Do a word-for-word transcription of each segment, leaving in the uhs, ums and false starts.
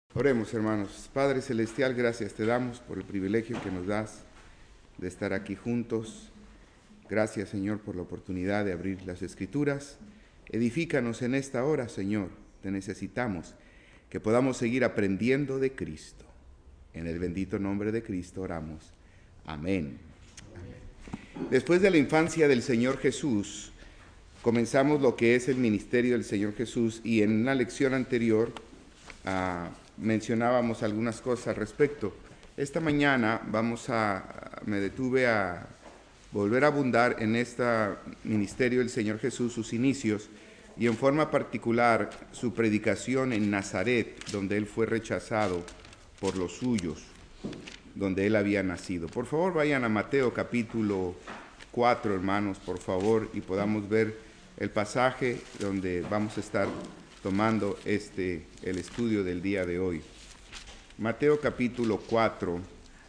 Oremos, hermanos. Padre Celestial, gracias te damos por el privilegio que nos das de estar aquí juntos. Gracias, Señor, por la oportunidad de abrir las Escrituras. Edifícanos en esta hora, Señor. Te necesitamos, que podamos seguir aprendiendo de Cristo. En el bendito nombre de Cristo oramos. Amén. Amén. Después de la infancia del Señor Jesús, comenzamos lo que es el ministerio del Señor Jesús, y en una lección anterior uh, mencionábamos algunas cosas al respecto. Esta mañana vamos a, me detuve a volver a abundar en este ministerio del Señor Jesús, sus inicios, y en forma particular su predicación en Nazaret, donde Él fue rechazado por los suyos, donde Él había nacido. Por favor, vayan a Mateo capítulo cuatro, hermanos, por favor, y podamos ver el pasaje donde vamos a estar tomando este, el estudio del día de hoy. Mateo capítulo cuatro.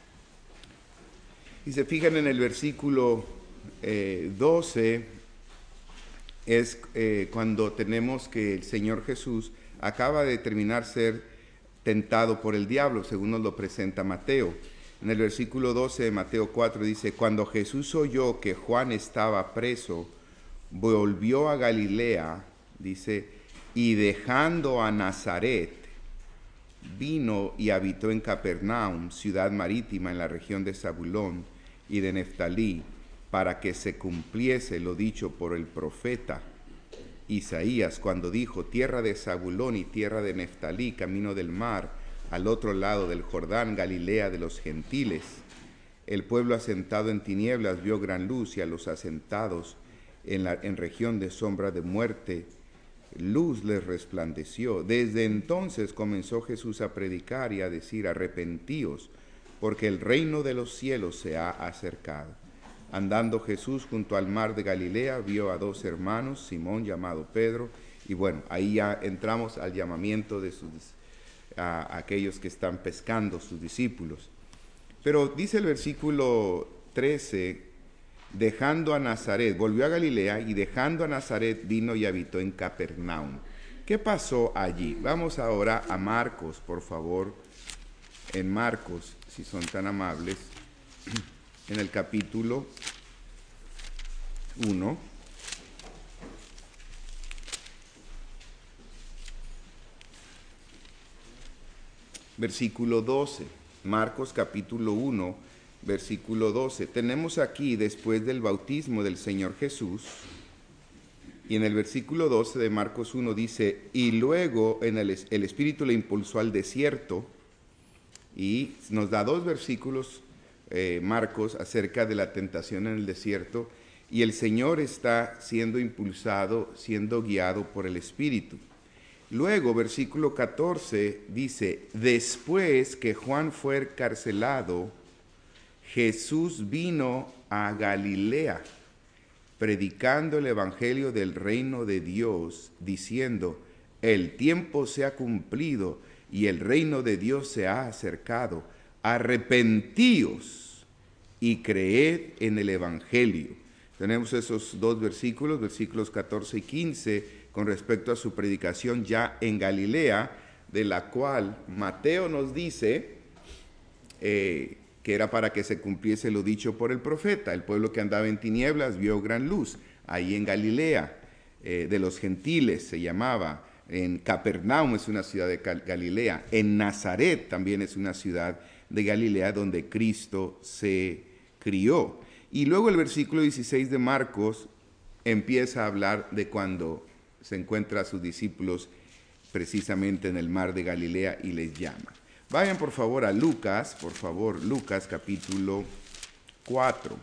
Y se fijan en el versículo eh, doce, es eh, cuando tenemos que el Señor Jesús acaba de terminar ser tentado por el diablo, según nos lo presenta Mateo. En el versículo doce de Mateo cuatro dice: cuando Jesús oyó que Juan estaba preso, volvió a Galilea, dice, y dejando a Nazaret, vino y habitó en Capernaum, ciudad marítima en la región de Zabulón y de Neftalí, para que se cumpliese lo dicho por el profeta Isaías, cuando dijo: tierra de Zabulón y tierra de Neftalí, camino del mar, al otro lado del Jordán, Galilea de los gentiles. El pueblo asentado en tinieblas vio gran luz, y a los asentados en la en región de sombra de muerte, luz les resplandeció. Desde entonces comenzó Jesús a predicar y a decir: arrepentíos, porque el reino de los cielos se ha acercado. Andando Jesús junto al mar de Galilea, vio a dos hermanos, Simón llamado Pedro, y bueno, ahí ya entramos al llamamiento de sus, a, a aquellos que están pescando, sus discípulos. Pero dice el versículo trece, dejando a Nazaret, volvió a Galilea, y dejando a Nazaret vino y habitó en Capernaum. ¿Qué pasó allí? Vamos ahora a Marcos, por favor. En Marcos, si son tan amables, en el capítulo uno. Versículo doce. Marcos capítulo uno, versículo doce. Tenemos aquí, después del bautismo del Señor Jesús, y en el versículo doce de Marcos uno dice: y luego en el, el Espíritu le impulsó al desierto, y nos da dos versículos, eh, Marcos, acerca de la tentación en el desierto, y el Señor está siendo impulsado, siendo guiado por el Espíritu. Luego, versículo catorce dice: después que Juan fue encarcelado, Jesús vino a Galilea, predicando el evangelio del reino de Dios, diciendo: el tiempo se ha cumplido y el reino de Dios se ha acercado. Arrepentíos y creed en el evangelio. Tenemos esos dos versículos, versículos catorce y quince, con respecto a su predicación ya en Galilea, de la cual Mateo nos dice eh, que era para que se cumpliese lo dicho por el profeta. El pueblo que andaba en tinieblas vio gran luz. Ahí en Galilea, eh, de los gentiles se llamaba. En Capernaum es una ciudad de Galilea. En Nazaret también es una ciudad de Galilea donde Cristo se crió. Y luego el versículo dieciséis de Marcos empieza a hablar de cuando se encuentra a sus discípulos precisamente en el mar de Galilea y les llama. Vayan por favor a Lucas, por favor, Lucas capítulo cuatro.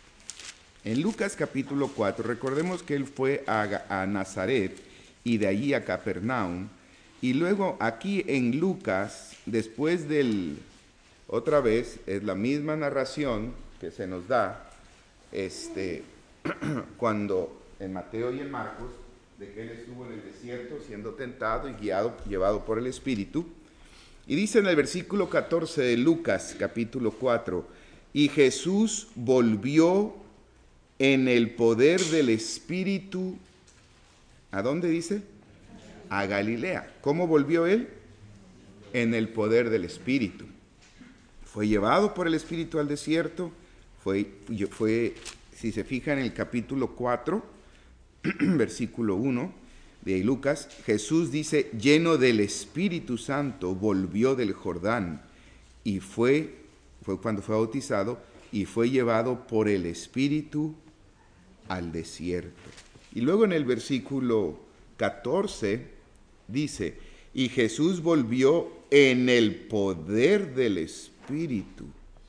En Lucas capítulo cuatro, recordemos que él fue a, a Nazaret y de allí a Capernaum, y luego aquí en Lucas, después del, otra vez, es la misma narración que se nos da, este, cuando en Mateo y en Marcos, de que él estuvo en el desierto siendo tentado y guiado, llevado por el Espíritu. Y dice en el versículo catorce de Lucas capítulo cuatro: y Jesús volvió en el poder del Espíritu, ¿a dónde dice? A Galilea. ¿Cómo volvió él? en el poder del Espíritu. Fue llevado por el Espíritu al desierto, fue, fue si se fija en el capítulo cuatro, versículo uno de Lucas, Jesús dice, lleno del Espíritu Santo, volvió del Jordán y fue, fue cuando fue bautizado, y fue llevado por el Espíritu al desierto. Y luego en el versículo catorce dice, y Jesús volvió en el poder del Espíritu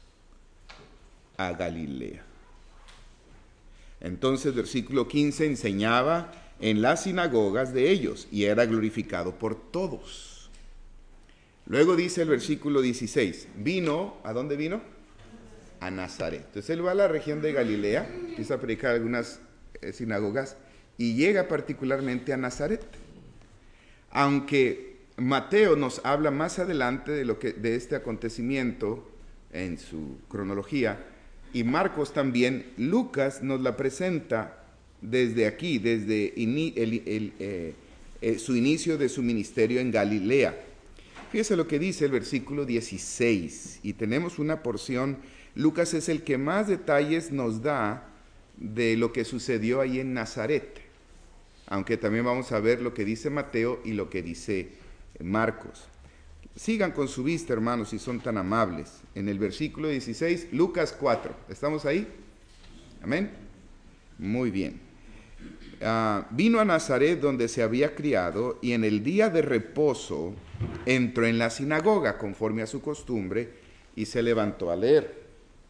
a Galilea. Entonces, versículo quince, enseñaba en las sinagogas de ellos y era glorificado por todos. Luego dice el versículo dieciséis, vino, ¿a dónde vino? A Nazaret. Entonces él va a la región de Galilea, empieza a predicar algunas eh, sinagogas y llega particularmente a Nazaret. Aunque Mateo nos habla más adelante de, lo que, de este acontecimiento en su cronología, y Marcos también, Lucas nos la presenta desde aquí, desde ini, el, el, eh, eh, su inicio de su ministerio en Galilea. Fíjese lo que dice el versículo dieciséis, y tenemos una porción, Lucas es el que más detalles nos da de lo que sucedió ahí en Nazaret, aunque también vamos a ver lo que dice Mateo y lo que dice Marcos. Sigan con su vista, hermanos, si son tan amables. En el versículo dieciséis, Lucas cuatro. ¿Estamos ahí? Amén. Muy bien. Uh, vino a Nazaret donde se había criado y en el día de reposo entró en la sinagoga conforme a su costumbre y se levantó a leer.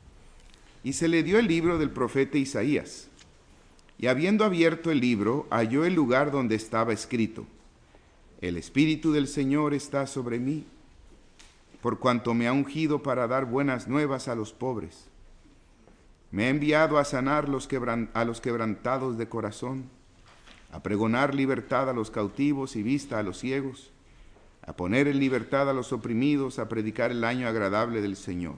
Y se le dio el libro del profeta Isaías. Y habiendo abierto el libro, halló el lugar donde estaba escrito: El Espíritu del Señor está sobre mí, por cuanto me ha ungido para dar buenas nuevas a los pobres. Me ha enviado a sanar los quebran- a los quebrantados de corazón, a pregonar libertad a los cautivos y vista a los ciegos, a poner en libertad a los oprimidos, a predicar el año agradable del Señor.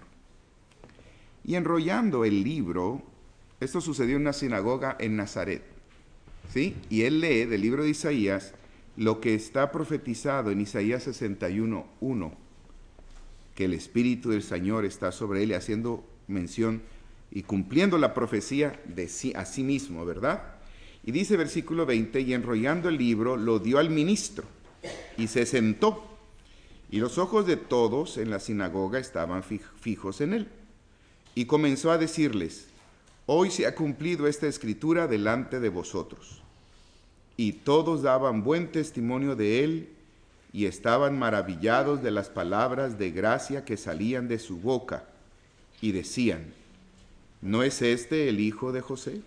Y enrollando el libro, esto sucedió en una sinagoga en Nazaret, ¿sí? Y él lee del libro de Isaías lo que está profetizado en Isaías sesenta y uno, uno, que el Espíritu del Señor está sobre él, haciendo mención y cumpliendo la profecía de sí, a sí mismo, ¿verdad? Y dice versículo veinte, y enrollando el libro lo dio al ministro y se sentó, y los ojos de todos en la sinagoga estaban fijos en él. Y comenzó a decirles: hoy se ha cumplido esta escritura delante de vosotros. Y todos daban buen testimonio de él y estaban maravillados de las palabras de gracia que salían de su boca y decían: ¿no es este el hijo de José?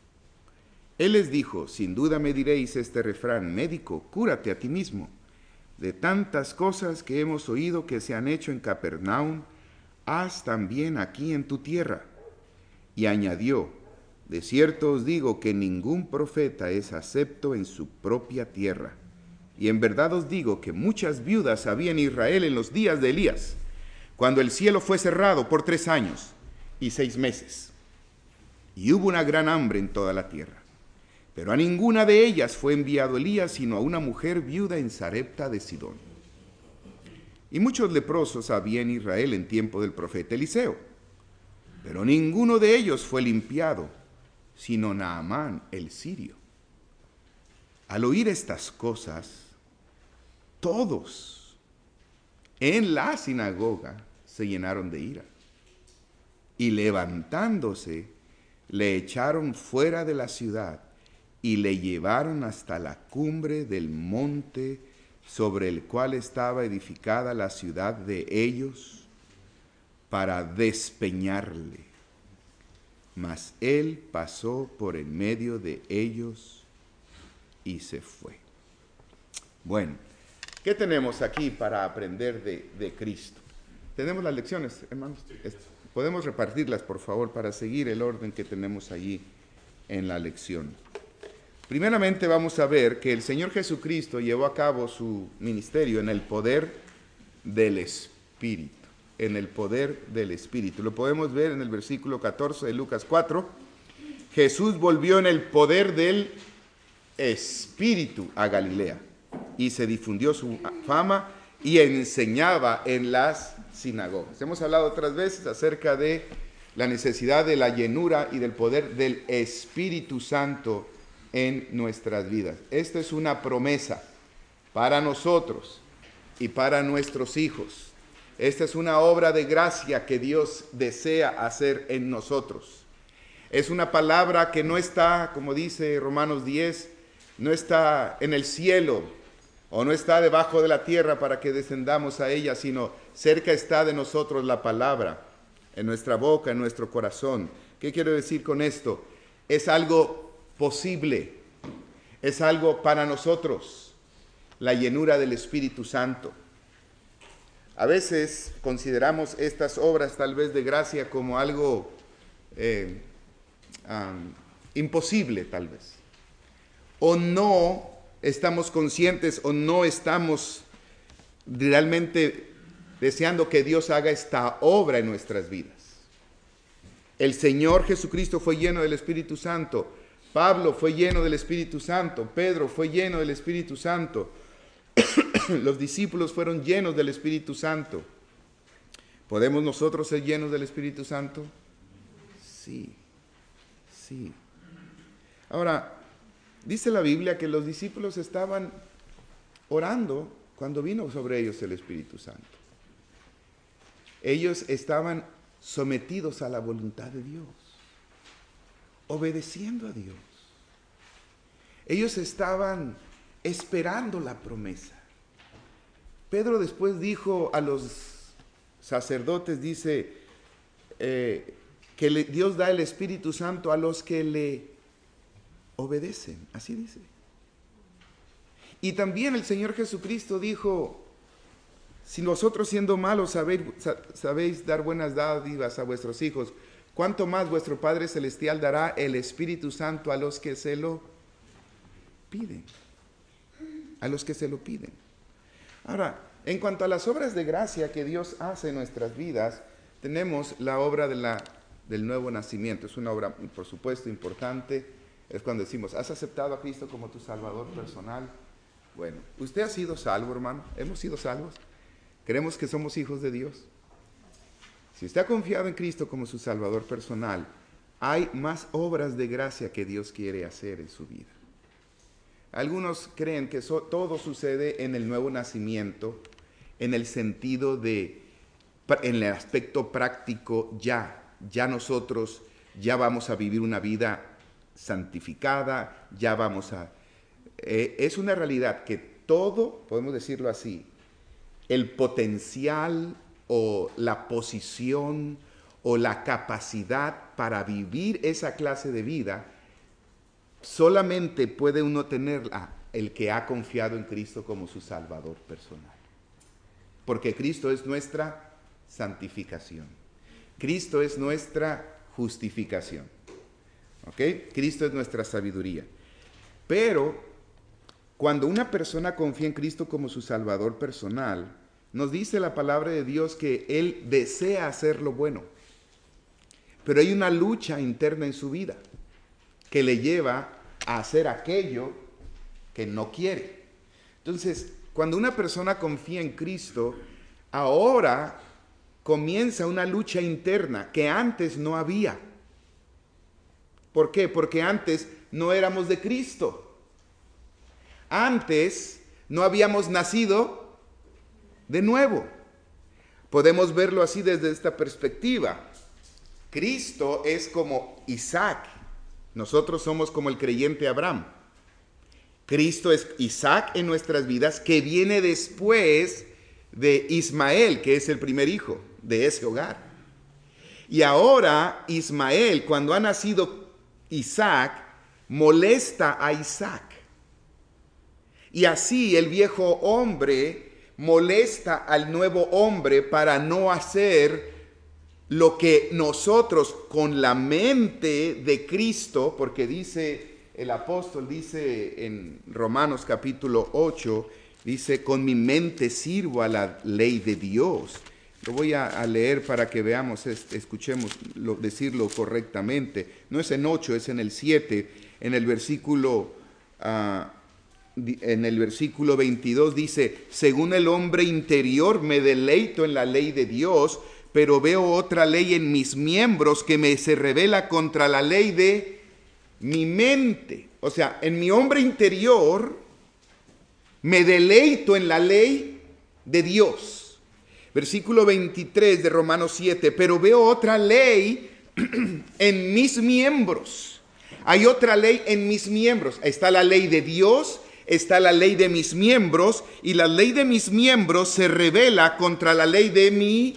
Él les dijo: sin duda me diréis este refrán: médico, cúrate a ti mismo. De tantas cosas que hemos oído que se han hecho en Capernaum, haz también aquí en tu tierra. Y añadió: de cierto os digo que ningún profeta es acepto en su propia tierra. Y en verdad os digo que muchas viudas había en Israel en los días de Elías, cuando el cielo fue cerrado por tres años y seis meses, y hubo una gran hambre en toda la tierra. Pero a ninguna de ellas fue enviado Elías, sino a una mujer viuda en Sarepta de Sidón. Y muchos leprosos había en Israel en tiempo del profeta Eliseo, pero ninguno de ellos fue limpiado, sino Naamán el sirio. Al oír estas cosas, todos en la sinagoga se llenaron de ira, y levantándose, le echaron fuera de la ciudad y le llevaron hasta la cumbre del monte sobre el cual estaba edificada la ciudad de ellos, para despeñarle. Mas él pasó por en medio de ellos y se fue. Bueno, ¿qué tenemos aquí para aprender de, de Cristo? ¿Tenemos las lecciones, hermanos? Podemos repartirlas, por favor, para seguir el orden que tenemos allí en la lección. Primeramente vamos a ver que el Señor Jesucristo llevó a cabo su ministerio en el poder del Espíritu. En el poder del Espíritu. Lo podemos ver en el versículo catorce de Lucas cuatro. Jesús volvió en el poder del Espíritu a Galilea y se difundió su fama y enseñaba en las sinagogas. Hemos hablado otras veces acerca de la necesidad de la llenura y del poder del Espíritu Santo en nuestras vidas. Esta es una promesa para nosotros y para nuestros hijos. Esta es una obra de gracia que Dios desea hacer en nosotros. Es una palabra que no está, como dice Romanos diez, no está en el cielo o no está debajo de la tierra para que descendamos a ella, sino cerca está de nosotros la palabra, en nuestra boca, en nuestro corazón. ¿Qué quiero decir con esto? Es algo posible, es algo para nosotros, la llenura del Espíritu Santo. A veces consideramos estas obras tal vez de gracia como algo eh, um, imposible tal vez. O no estamos conscientes o no estamos realmente deseando que Dios haga esta obra en nuestras vidas. El Señor Jesucristo fue lleno del Espíritu Santo. Pablo fue lleno del Espíritu Santo. Pedro fue lleno del Espíritu Santo. Los discípulos fueron llenos del Espíritu Santo. ¿Podemos nosotros ser llenos del Espíritu Santo? Sí, sí. Ahora, dice la Biblia que los discípulos estaban orando cuando vino sobre ellos el Espíritu Santo. Ellos estaban sometidos a la voluntad de Dios, obedeciendo a Dios. Ellos estaban esperando la promesa. Pedro después dijo a los sacerdotes, dice, eh, que le, Dios da el Espíritu Santo a los que le obedecen, así dice. Y también el Señor Jesucristo dijo, si vosotros siendo malos sabéis, sabéis dar buenas dádivas a vuestros hijos, ¿cuánto más vuestro Padre Celestial dará el Espíritu Santo a los que se lo piden? A los que se lo piden. Ahora, en cuanto a las obras de gracia que Dios hace en nuestras vidas, tenemos la obra de la, del nuevo nacimiento. Es una obra, por supuesto, importante. Es cuando decimos, ¿has aceptado a Cristo como tu Salvador personal? Bueno, usted ha sido salvo, hermano. ¿Hemos sido salvos? ¿Creemos que somos hijos de Dios? Si usted ha confiado en Cristo como su Salvador personal, hay más obras de gracia que Dios quiere hacer en su vida. Algunos creen que so, todo sucede en el nuevo nacimiento, en el sentido de, en el aspecto práctico, ya, ya nosotros ya vamos a vivir una vida santificada, ya vamos a... Eh, es una realidad que todo, podemos decirlo así, el potencial o la posición o la capacidad para vivir esa clase de vida, solamente puede uno tenerla el que ha confiado en Cristo como su Salvador personal. Porque Cristo es nuestra santificación. Cristo es nuestra justificación. ¿Ok? Cristo es nuestra sabiduría. Pero cuando una persona confía en Cristo como su Salvador personal, nos dice la palabra de Dios que Él desea hacer lo bueno. Pero hay una lucha interna en su vida que le lleva a hacer aquello que no quiere. Entonces, cuando una persona confía en Cristo, ahora comienza una lucha interna que antes no había. ¿Por qué? Porque antes no éramos de Cristo. Antes no habíamos nacido de nuevo. Podemos verlo así desde esta perspectiva. Cristo es como Isaac. Nosotros somos como el creyente Abraham. Cristo es Isaac en nuestras vidas, que viene después de Ismael, que es el primer hijo de ese hogar. Y ahora Ismael, cuando ha nacido Isaac, molesta a Isaac. Y así el viejo hombre molesta al nuevo hombre para no hacer lo que nosotros con la mente de Cristo, porque dice el apóstol, dice en Romanos capítulo ocho, dice, con mi mente sirvo a la ley de Dios. Lo voy a, a leer para que veamos, es, escuchemos lo, decirlo correctamente. No es en ocho, es en el siete, en el versículo uh, en el versículo veintidós dice, según el hombre interior me deleito en la ley de Dios, pero veo otra ley en mis miembros que me se revela contra la ley de mi mente. O sea, en mi hombre interior me deleito en la ley de Dios. Versículo veintitrés de Romanos siete, pero veo otra ley en mis miembros. Hay otra ley en mis miembros. Está la ley de Dios, está la ley de mis miembros, y la ley de mis miembros se revela contra la ley de mi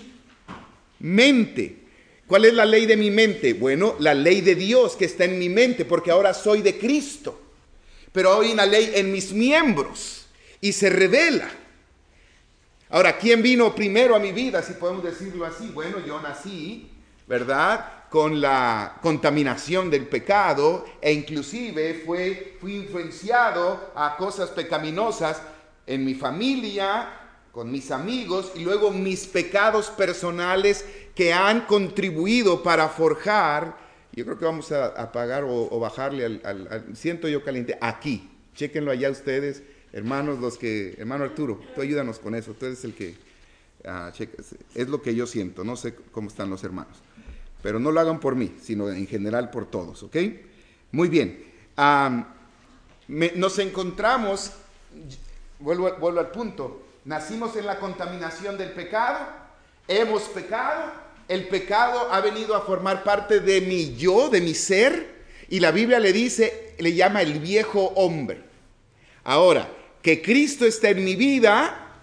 mente. ¿Cuál es la ley de mi mente? Bueno, la ley de Dios que está en mi mente, porque ahora soy de Cristo. Pero hay una ley en mis miembros y se revela. Ahora, ¿quién vino primero a mi vida, si podemos decirlo así? Bueno, yo nací, ¿verdad?, con la contaminación del pecado, e inclusive fue, fui influenciado a cosas pecaminosas en mi familia, con mis amigos, y luego mis pecados personales que han contribuido para forjar. Yo creo que vamos a apagar o, o bajarle al, al, al, siento yo caliente, aquí, chéquenlo allá ustedes, hermanos, los que, hermano Arturo, tú ayúdanos con eso, tú eres el que, uh, checa, es lo que yo siento, no sé cómo están los hermanos. Pero no lo hagan por mí, sino en general por todos, ¿ok? Muy bien. Um, me, nos encontramos, vuelvo, vuelvo al punto, nacimos en la contaminación del pecado, hemos pecado, el pecado ha venido a formar parte de mi yo, de mi ser, y la Biblia le dice, le llama el viejo hombre. Ahora, que Cristo está en mi vida,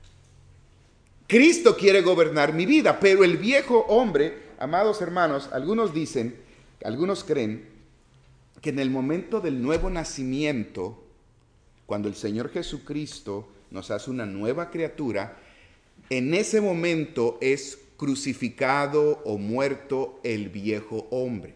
Cristo quiere gobernar mi vida, pero el viejo hombre, amados hermanos, algunos dicen, algunos creen que en el momento del nuevo nacimiento, cuando el Señor Jesucristo nos hace una nueva criatura, en ese momento es crucificado o muerto el viejo hombre.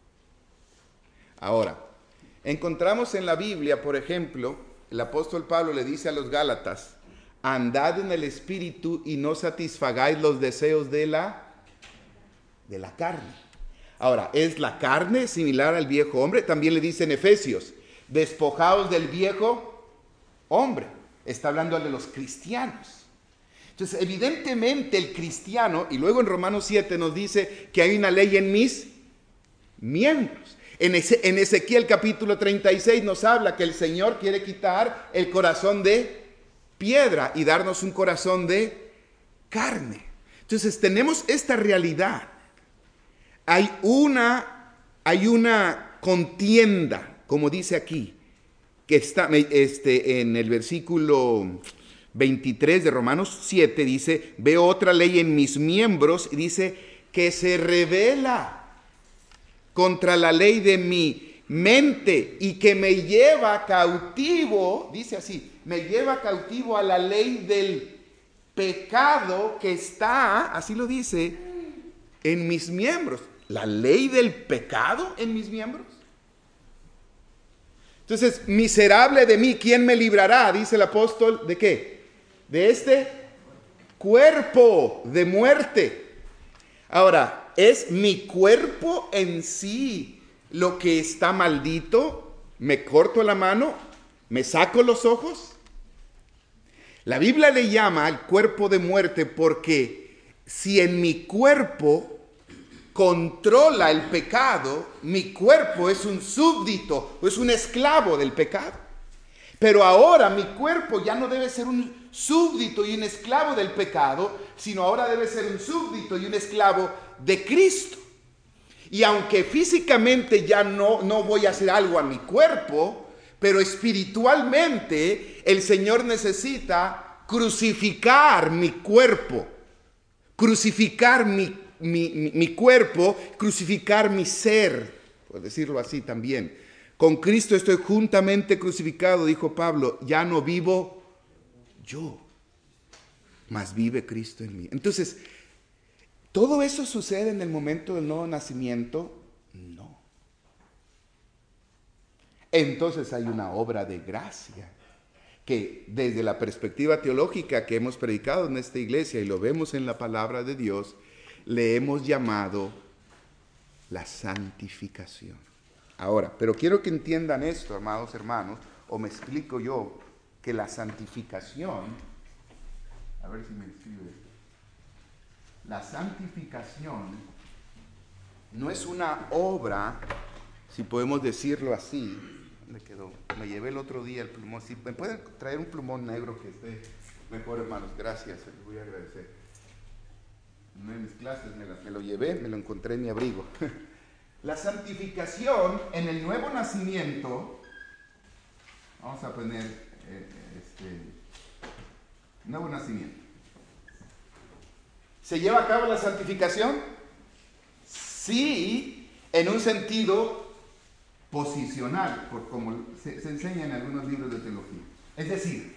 Ahora, encontramos en la Biblia, por ejemplo, el apóstol Pablo le dice a los Gálatas, andad en el Espíritu y no satisfagáis los deseos de la de la carne. Ahora, ¿es la carne similar al viejo hombre? También le dice en Efesios, despojaos del viejo hombre. Está hablando de los cristianos. Entonces, evidentemente el cristiano, y luego en Romanos siete nos dice que hay una ley en mis miembros. En, ese, en Ezequiel capítulo treinta y seis nos habla que el Señor quiere quitar el corazón de piedra y darnos un corazón de carne. Entonces, tenemos esta realidad. Hay una, hay una contienda, como dice aquí, que está este, en el versículo veintitrés de Romanos siete, dice, veo otra ley en mis miembros, y dice, que se revela contra la ley de mi mente y que me lleva cautivo, dice así, me lleva cautivo a la ley del pecado que está, así lo dice, en mis miembros. ¿La ley del pecado en mis miembros? Entonces, miserable de mí, ¿quién me librará? Dice el apóstol, ¿de qué? De este cuerpo de muerte. Ahora, ¿es mi cuerpo en sí lo que está maldito? ¿Me corto la mano? ¿Me saco los ojos? La Biblia le llama al cuerpo de muerte porque si en mi cuerpo controla el pecado, mi cuerpo es un súbdito, es un esclavo del pecado. Pero ahora mi cuerpo ya no debe ser un súbdito y un esclavo del pecado, sino ahora debe ser un súbdito y un esclavo de Cristo. Y aunque físicamente ya no, no voy a hacer algo a mi cuerpo, pero espiritualmente el Señor necesita crucificar mi cuerpo, crucificar mi Mi, mi, mi cuerpo, crucificar mi ser, por decirlo así también. Con Cristo estoy juntamente crucificado, dijo Pablo, ya no vivo yo, mas vive Cristo en mí. Entonces, ¿todo eso sucede en el momento del nuevo nacimiento? No. Entonces hay una obra de gracia que desde la perspectiva teológica que hemos predicado en esta iglesia y lo vemos en la palabra de Dios, le hemos llamado la santificación. Ahora, pero quiero que entiendan esto, amados hermanos, o me explico yo, que la santificación, a ver si me escribe, la santificación no es una obra, si podemos decirlo así. ¿Dónde quedó? Me llevé el otro día el plumón. Si me pueden traer un plumón negro que esté mejor, hermanos, gracias, les voy a agradecer. En una de mis clases me, la, me lo llevé, me lo encontré en mi abrigo. La santificación en el nuevo nacimiento, vamos a poner eh, este, nuevo nacimiento. ¿Se lleva a cabo la santificación? Sí, en un sentido posicional, por como se, se enseña en algunos libros de teología. Es decir,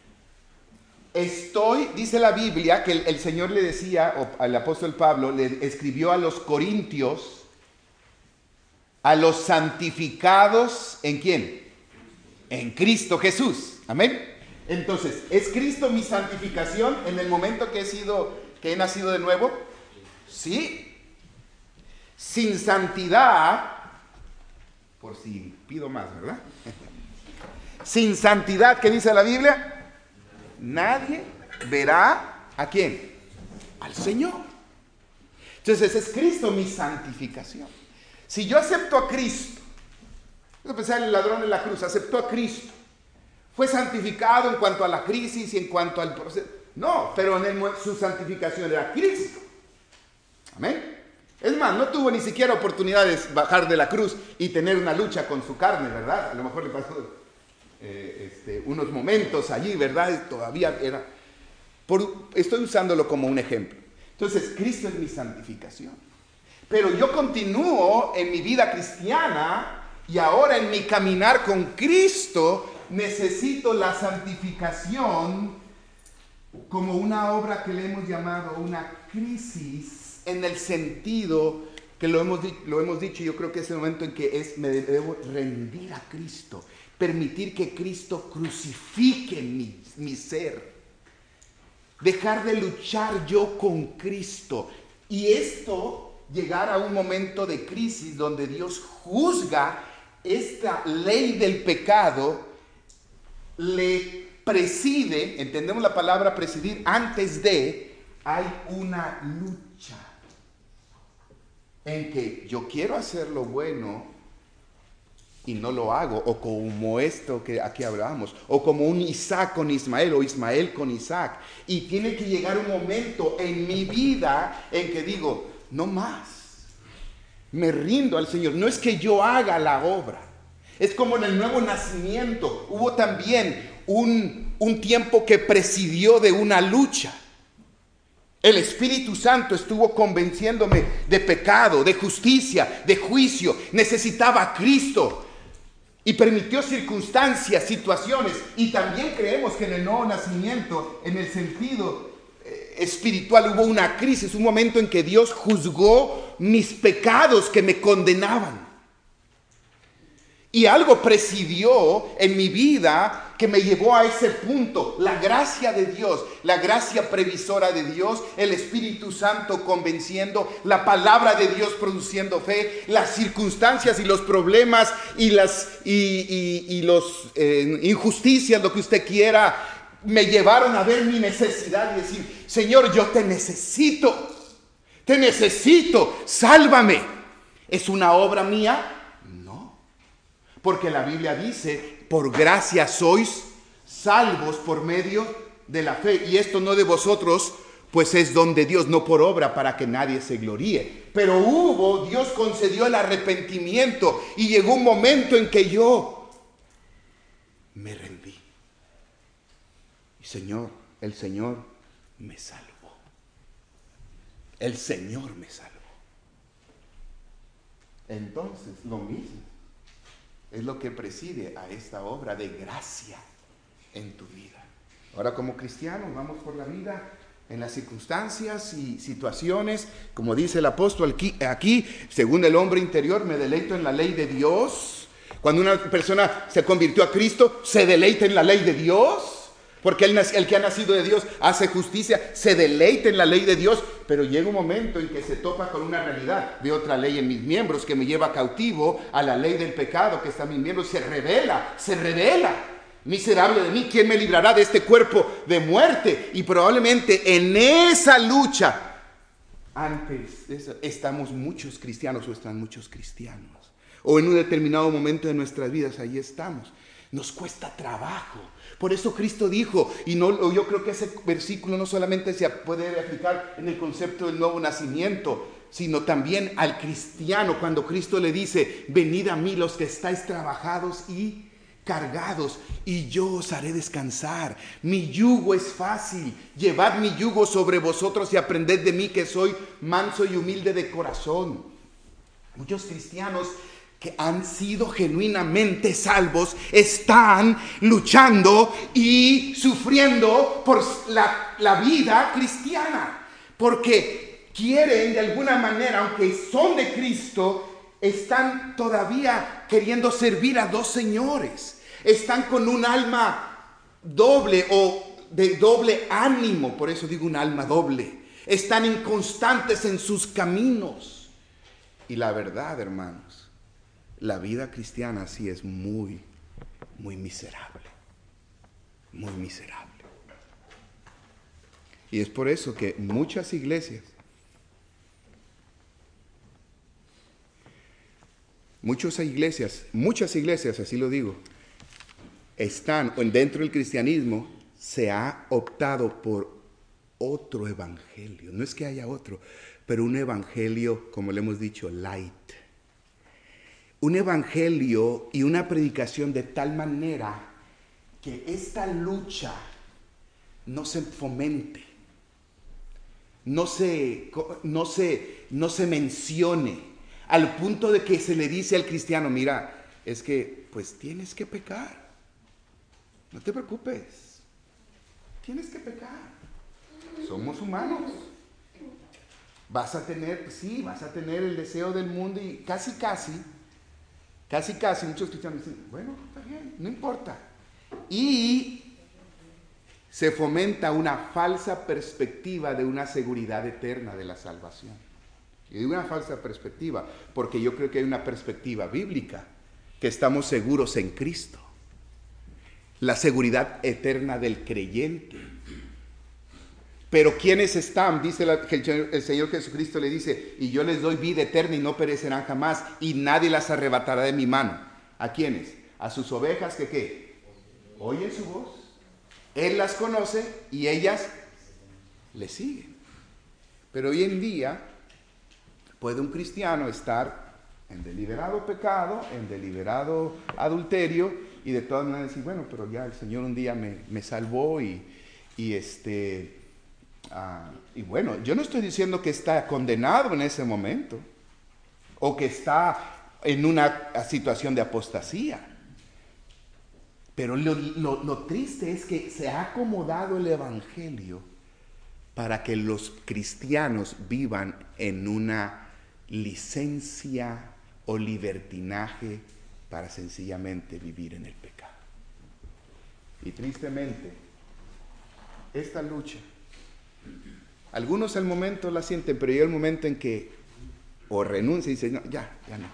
estoy, dice la Biblia, que el, el Señor le decía, o al apóstol Pablo, le escribió a los corintios, a los santificados, ¿en quién? En Cristo Jesús. Amén. Entonces, ¿es Cristo mi santificación en el momento que he sido, que he nacido de nuevo? Sí. Sin santidad, por si pido más, ¿verdad? Sin santidad, ¿qué dice la Biblia? Nadie verá ¿a quién? Al Señor. Entonces, es Cristo mi santificación. Si yo acepto a Cristo, voy a pensar en el ladrón en la cruz, aceptó a Cristo, fue santificado en cuanto a la crisis y en cuanto al proceso. No, pero en el, su santificación era Cristo. Amén. Es más, no tuvo ni siquiera oportunidad de bajar de la cruz y tener una lucha con su carne, ¿verdad? A lo mejor le pasó eh, este, unos momentos allí, ¿verdad? Todavía era... Por, estoy usándolo como un ejemplo. Entonces, Cristo es mi santificación. Pero yo continúo en mi vida cristiana y ahora en mi caminar con Cristo necesito la santificación como una obra que le hemos llamado una crisis, en el sentido que lo hemos, lo hemos dicho, yo creo que es el momento en que es, me debo rendir a Cristo, permitir que Cristo crucifique mi, mi ser, dejar de luchar yo con Cristo. Y esto... llegar a un momento de crisis donde Dios juzga esta ley del pecado, le preside, entendemos la palabra presidir, antes de, hay una lucha en que yo quiero hacer lo bueno y no lo hago, o como esto que aquí hablamos, o como un Isaac con Ismael, o Ismael con Isaac, y tiene que llegar un momento en mi vida en que digo, no más, me rindo al Señor. No es que yo haga la obra, es como en el nuevo nacimiento. Hubo también un, un tiempo que presidió de una lucha. El Espíritu Santo estuvo convenciéndome de pecado, de justicia, de juicio. Necesitaba a Cristo y permitió circunstancias, situaciones. Y también creemos que en el nuevo nacimiento, en el sentido espiritual, hubo una crisis, un momento en que Dios juzgó mis pecados que me condenaban. Y algo presidió en mi vida que me llevó a ese punto. La gracia de Dios, la gracia previsora de Dios, el Espíritu Santo convenciendo, la palabra de Dios produciendo fe, las circunstancias y los problemas y las y, y, y los eh, injusticias, lo que usted quiera, me llevaron a ver mi necesidad y decir, Señor, yo te necesito, te necesito, sálvame. ¿Es una obra mía? No, porque la Biblia dice, por gracia sois salvos por medio de la fe, y esto no de vosotros, pues es don de Dios, no por obra, para que nadie se gloríe. Pero hubo, Dios concedió el arrepentimiento, y llegó un momento en que yo me rendí. Y Señor, el Señor me salvó. El Señor me salvó. Entonces, lo mismo es lo que preside a esta obra de gracia en tu vida. Ahora, como cristianos, vamos por la vida en las circunstancias y situaciones, como dice el apóstol aquí, aquí, según el hombre interior, me deleito en la ley de Dios. Cuando una persona se convirtió a Cristo, se deleita en la ley de Dios. Porque el, el que ha nacido de Dios hace justicia, se deleita en la ley de Dios, pero llega un momento en que se topa con una realidad de otra ley en mis miembros que me lleva cautivo a la ley del pecado que está en mis miembros. Se revela, se revela. Miserable de mí, ¿quién me librará de este cuerpo de muerte? Y probablemente en esa lucha, antes de eso, estamos muchos cristianos o están muchos cristianos. O en un determinado momento de nuestras vidas, ahí estamos. Nos cuesta trabajo. Por eso Cristo dijo, y no, yo creo que ese versículo no solamente se puede aplicar en el concepto del nuevo nacimiento, sino también al cristiano, cuando Cristo le dice, venid a mí los que estáis trabajados y cargados, y yo os haré descansar. Mi yugo es fácil, llevad mi yugo sobre vosotros y aprended de mí, que soy manso y humilde de corazón. Muchos cristianos que han sido genuinamente salvos están luchando y sufriendo por la, la vida cristiana, porque quieren de alguna manera, aunque son de Cristo, están todavía queriendo servir a dos señores. Están con un alma doble o de doble ánimo, por eso digo un alma doble. Están inconstantes en sus caminos. Y la verdad, hermanos, la vida cristiana sí es muy, muy miserable. Muy miserable. Y es por eso que muchas iglesias, muchas iglesias, muchas iglesias, así lo digo, están dentro del cristianismo, se ha optado por otro evangelio. No es que haya otro, pero un evangelio, como le hemos dicho, light. Un evangelio y una predicación de tal manera que esta lucha no se fomente, no se, no se, no se mencione, al punto de que se le dice al cristiano, mira, es que pues tienes que pecar, no te preocupes, tienes que pecar, somos humanos, vas a tener, sí, vas a tener el deseo del mundo y casi casi, casi casi muchos cristianos dicen, bueno, está bien, no importa, y se fomenta una falsa perspectiva de una seguridad eterna de la salvación. Y digo una falsa perspectiva, porque yo creo que hay una perspectiva bíblica, que estamos seguros en Cristo. La seguridad eterna del creyente. Pero ¿quiénes están? Dice la, que el, el Señor Jesucristo le dice, y yo les doy vida eterna y no perecerán jamás, y nadie las arrebatará de mi mano. ¿A quiénes? A sus ovejas que ¿qué? Oyen su voz, Él las conoce y ellas le siguen. Pero hoy en día puede un cristiano estar en deliberado pecado, en deliberado adulterio, y de todas maneras decir, bueno, pero ya el Señor un día me, me salvó y, y este uh, y bueno, yo no estoy diciendo que está condenado en ese momento o que está en una situación de apostasía, pero lo, lo, lo triste es que se ha acomodado el evangelio para que los cristianos vivan en una licencia o libertinaje para sencillamente vivir en el pecado. Y tristemente, esta lucha, algunos al momento la sienten, pero llega el momento en que o renuncian y dicen, no, ya, ya no.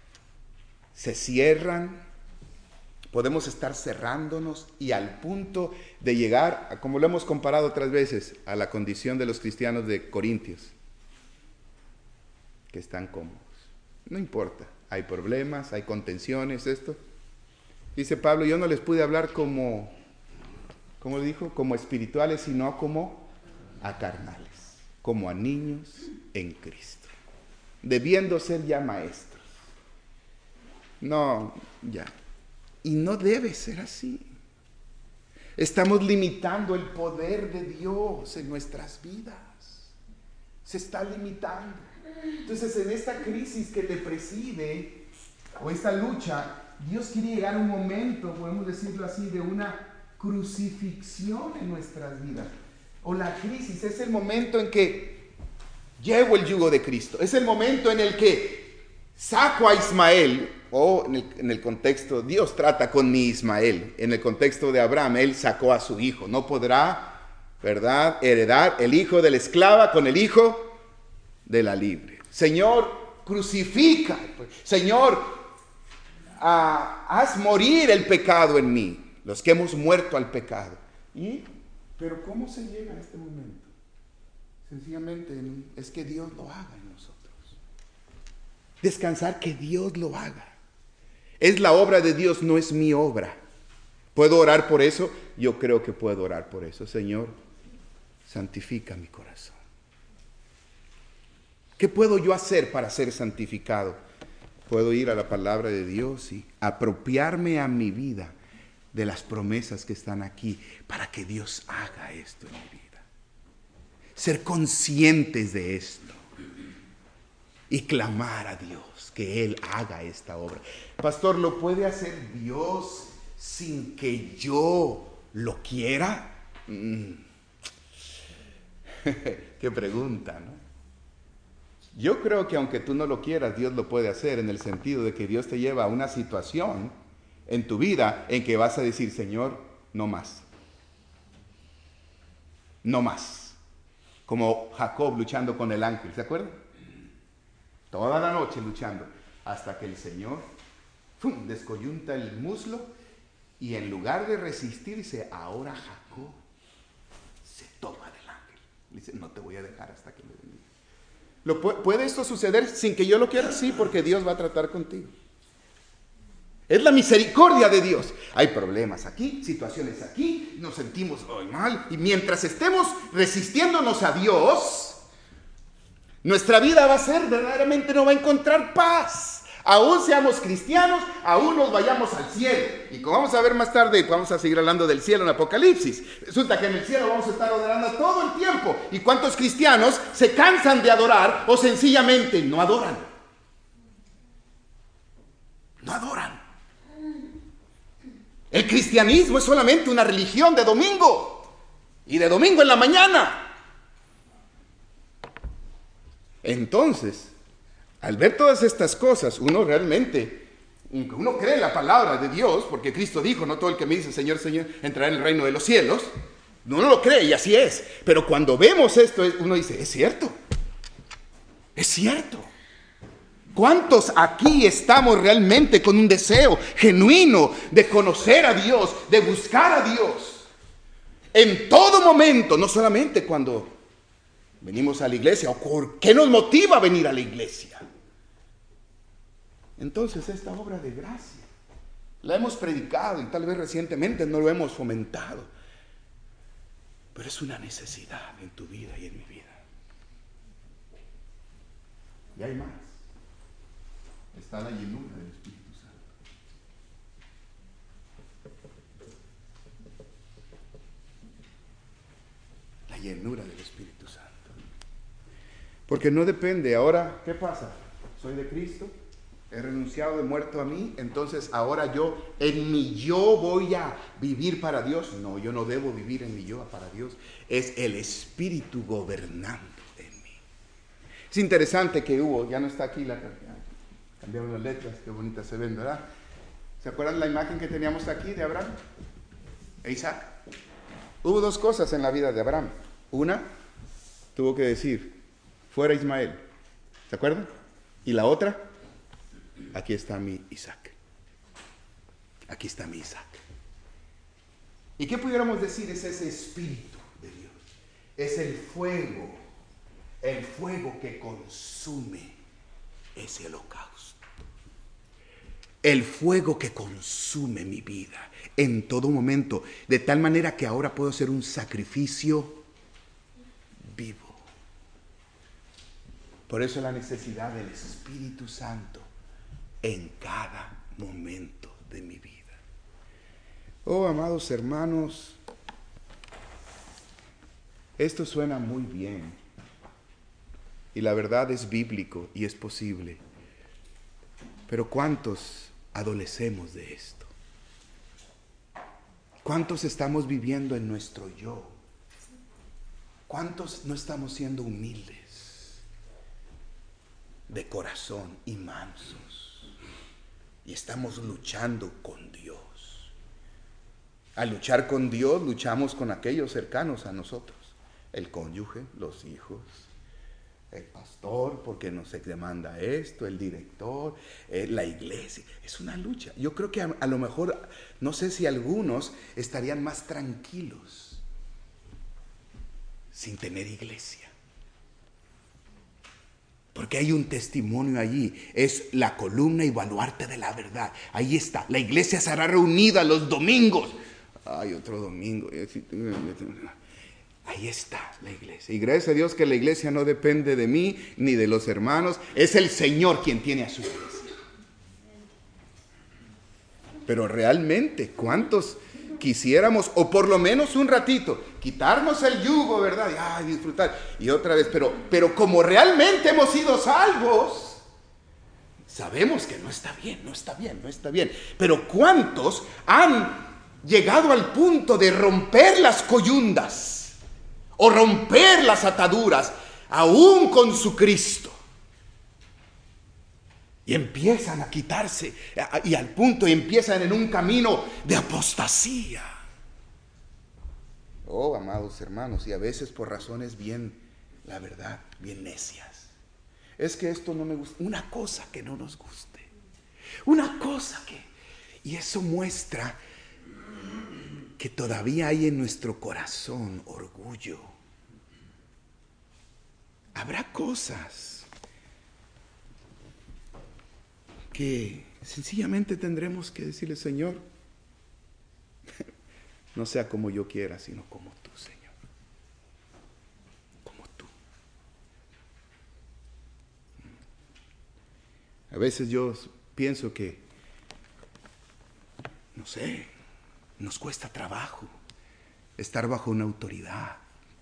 Se cierran, podemos estar cerrándonos y al punto de llegar, como lo hemos comparado otras veces, a la condición de los cristianos de Corintios, que están cómodos. No importa, hay problemas, hay contenciones, esto. Dice Pablo, yo no les pude hablar como, ¿cómo le dijo? Como espirituales, sino como a carnales, como a niños en Cristo, debiendo ser ya maestros. No, ya. Y no debe ser así. Estamos limitando el poder de Dios en nuestras vidas. Se está limitando. Entonces, en esta crisis que te preside, o esta lucha, Dios quiere llegar a un momento, podemos decirlo así, de una crucifixión en nuestras vidas. O la crisis es el momento en que llevo el yugo de Cristo. Es el momento en el que saco a Ismael, o en el, en el contexto, Dios trata con mi Ismael. En el contexto de Abraham, él sacó a su hijo. No podrá, ¿verdad?, heredar el hijo de la esclava con el hijo de la libre. Señor, crucifica. Señor, ah, haz morir el pecado en mí. Los que hemos muerto al pecado. ¿Y? Pero ¿cómo se llega a este momento? Sencillamente es que Dios lo haga en nosotros. Descansar que Dios lo haga. Es la obra de Dios, no es mi obra. ¿Puedo orar por eso? Yo creo que puedo orar por eso. Señor, santifica mi corazón. ¿Qué puedo yo hacer para ser santificado? Puedo ir a la palabra de Dios y apropiarme a mi vida de las promesas que están aquí para que Dios haga esto en mi vida. Ser conscientes de esto y clamar a Dios que Él haga esta obra. Pastor, ¿lo puede hacer Dios sin que yo lo quiera? Mm. Qué pregunta, ¿no? Yo creo que aunque tú no lo quieras, Dios lo puede hacer, en el sentido de que Dios te lleva a una situación en tu vida en que vas a decir, Señor, no más. No más. Como Jacob luchando con el ángel, ¿se acuerdan? Toda la noche luchando, hasta que el Señor ¡fum!, descoyunta el muslo, y en lugar de resistirse, ahora Jacob se toma del ángel. Le dice, no te voy a dejar hasta que me bendiga. ¿Lo puede, ¿Puede esto suceder sin que yo lo quiera? Sí, porque Dios va a tratar contigo. Es la misericordia de Dios. Hay problemas aquí, situaciones aquí, nos sentimos hoy mal, y mientras estemos resistiéndonos a Dios, nuestra vida va a ser, verdaderamente no va a encontrar paz. Aún seamos cristianos, aún nos vayamos al cielo. Y como vamos a ver más tarde, vamos a seguir hablando del cielo en Apocalipsis. Resulta que en el cielo vamos a estar adorando todo el tiempo. ¿Y cuántos cristianos se cansan de adorar o sencillamente no adoran? No adoran. El cristianismo es solamente una religión de domingo. Y de domingo en la mañana. Entonces, al ver todas estas cosas, uno realmente, uno cree en la palabra de Dios, porque Cristo dijo, no todo el que me dice Señor, Señor, entrará en el reino de los cielos. Uno lo cree y así es. Pero cuando vemos esto, uno dice, es cierto. Es cierto. ¿Cuántos aquí estamos realmente con un deseo genuino de conocer a Dios, de buscar a Dios? En todo momento, no solamente cuando venimos a la iglesia, o por qué nos motiva a venir a la iglesia. Entonces esta obra de gracia la hemos predicado y tal vez recientemente no lo hemos fomentado, pero es una necesidad en tu vida y en mi vida. Y hay más. Está la llenura del Espíritu Santo. La llenura del Espíritu Santo. Porque no depende, ahora, ¿qué pasa? Soy de Cristo, he renunciado, he muerto a mí, entonces ahora yo, en mi yo voy a vivir para Dios. No, yo no debo vivir en mi yo para Dios. Es el Espíritu gobernando en mí. Es interesante que hubo, ya no está aquí la cambiaron las letras, qué bonitas se ven, ¿verdad? ¿Se acuerdan la imagen que teníamos aquí de Abraham e Isaac? Hubo dos cosas en la vida de Abraham. Una, tuvo que decir, fuera Ismael. ¿Se acuerdan? Y la otra, aquí está mi Isaac. Aquí está mi Isaac. ¿Y qué pudiéramos decir? Es ese Espíritu de Dios. Es el fuego. El fuego que consume ese holocausto. El fuego que consume mi vida en todo momento, de tal manera que ahora puedo ser un sacrificio vivo. Por eso la necesidad del Espíritu Santo en cada momento de mi vida. Oh, amados hermanos, esto suena muy bien y la verdad es bíblico y es posible. Pero ¿cuántos adolecemos de esto? ¿Cuántos estamos viviendo en nuestro yo? ¿Cuántos no estamos siendo humildes de corazón y mansos? y estamos luchando con Dios. Al luchar con Dios, luchamos con aquellos cercanos a nosotros. El cónyuge, los hijos, el pastor, porque nos demanda esto, el director, eh, la iglesia. Es una lucha. Yo creo que a, a lo mejor, no sé si algunos estarían más tranquilos sin tener iglesia. Porque hay un testimonio allí. Es la columna y baluarte de la verdad. Ahí está. La iglesia será reunida los domingos. Ay, otro domingo. Ahí está la iglesia. Y gracias a Dios que la iglesia no depende de mí ni de los hermanos. Es el Señor quien tiene a su iglesia. Pero realmente, ¿cuántos quisiéramos, o por lo menos un ratito, quitarnos el yugo, ¿verdad? Y ay, disfrutar. Y otra vez, pero, pero como realmente hemos sido salvos, sabemos que no está bien, no está bien, no está bien. Pero ¿cuántos han llegado al punto de romper las coyundas o romper las ataduras aún con su Cristo? Y empiezan a quitarse, y al punto empiezan en un camino de apostasía. Oh, amados hermanos, y a veces por razones bien, la verdad, bien necias. Es que esto no me gusta. Una cosa que no nos guste. Una cosa que... Y eso muestra que todavía hay en nuestro corazón orgullo. Habrá cosas que sencillamente tendremos que decirle: Señor, no sea como yo quiera, sino como tú, Señor. Como tú. A veces yo pienso que, no sé, nos cuesta trabajo estar bajo una autoridad.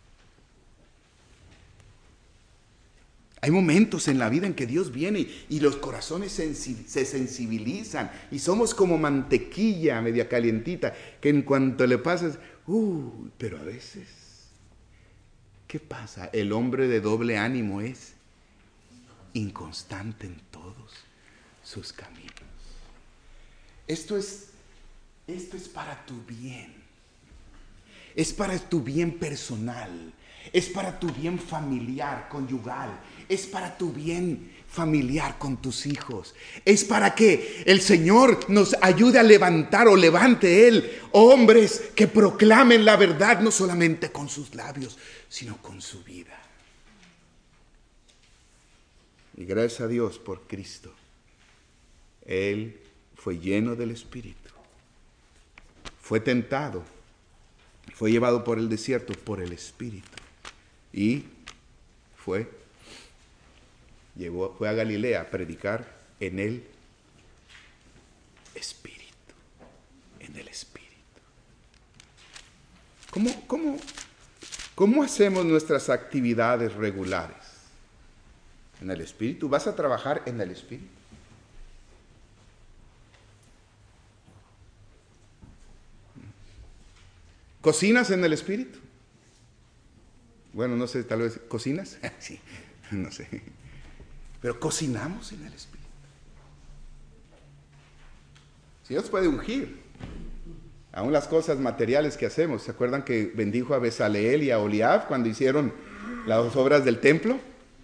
Hay momentos en la vida en que Dios viene y los corazones se sensibilizan y somos como mantequilla media calientita, que en cuanto le pasas, uh, pero a veces, ¿qué pasa? El hombre de doble ánimo es inconstante en todos sus caminos. Esto es, esto es para tu bien, es para tu bien personal, es para tu bien familiar, conyugal, es para tu bien familiar con tus hijos. Es para que el Señor nos ayude a levantar o levante Él hombres que proclamen la verdad no solamente con sus labios, sino con su vida. Y gracias a Dios por Cristo. Él fue lleno del Espíritu. Fue tentado. Fue llevado por el desierto por el Espíritu. Y fue, llevó, fue a Galilea a predicar en el Espíritu. En el Espíritu. ¿Cómo, cómo, cómo hacemos nuestras actividades regulares? En el Espíritu. ¿Vas a trabajar en el Espíritu? ¿Cocinas en el Espíritu? Bueno, no sé, tal vez, ¿cocinas? Sí, no sé. Pero cocinamos en el Espíritu. Si Dios puede ungir, aún las cosas materiales que hacemos. ¿Se acuerdan que bendijo a Bezaleel y a Oliab cuando hicieron las obras del templo?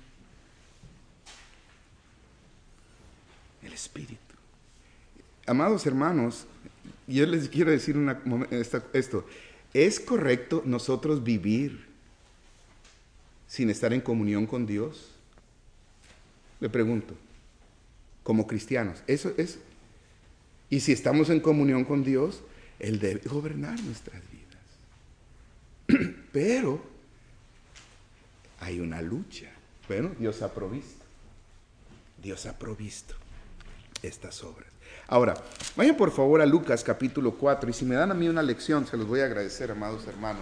El Espíritu. Amados hermanos, yo les quiero decir una, esto. ¿Es correcto nosotros vivir sin estar en comunión con Dios? Le pregunto, como cristianos, eso es. Y si estamos en comunión con Dios, Él debe gobernar nuestras vidas. Pero hay una lucha. Bueno, Dios ha provisto. Dios ha provisto estas obras. Ahora, vayan por favor a Lucas capítulo cuatro, y si me dan a mí una lección, se los voy a agradecer, amados hermanos.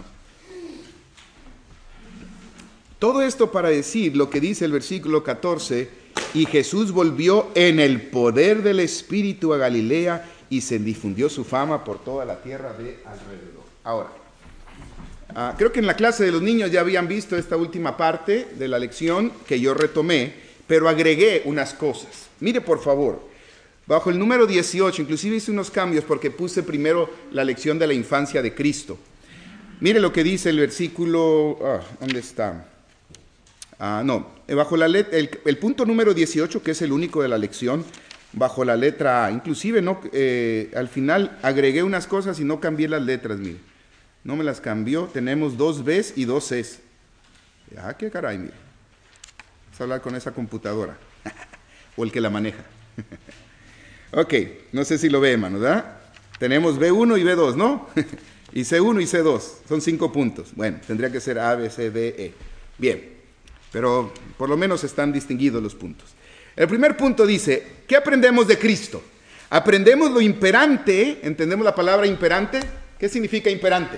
Todo esto para decir lo que dice el versículo catorce: y Jesús volvió en el poder del Espíritu a Galilea, y se difundió su fama por toda la tierra de alrededor. Ahora, uh, creo que en la clase de los niños ya habían visto esta última parte de la lección que yo retomé, pero agregué unas cosas. Mire por favor, Bajo el número dieciocho, inclusive hice unos cambios porque puse primero la lección de la infancia de Cristo. Mire lo que dice el versículo, ah, ¿dónde está? Ah, no, bajo la let, el, el punto número dieciocho, que es el único de la lección, bajo la letra A. Inclusive no, eh, al final agregué unas cosas y no cambié las letras, mire. No me las cambió, tenemos dos B's y dos C's. Ah, qué caray, mire. Vamos a hablar con esa computadora. O el que la maneja. Ok, no sé si lo ve, hermano, ¿verdad? Tenemos B uno y B dos, ¿no? Y C uno y C dos, son cinco puntos. Bueno, tendría que ser A, B, C, D, E. Bien, pero por lo menos están distinguidos los puntos. El primer punto dice, ¿qué aprendemos de Cristo? Aprendemos lo imperante, ¿entendemos la palabra imperante? ¿Qué significa imperante?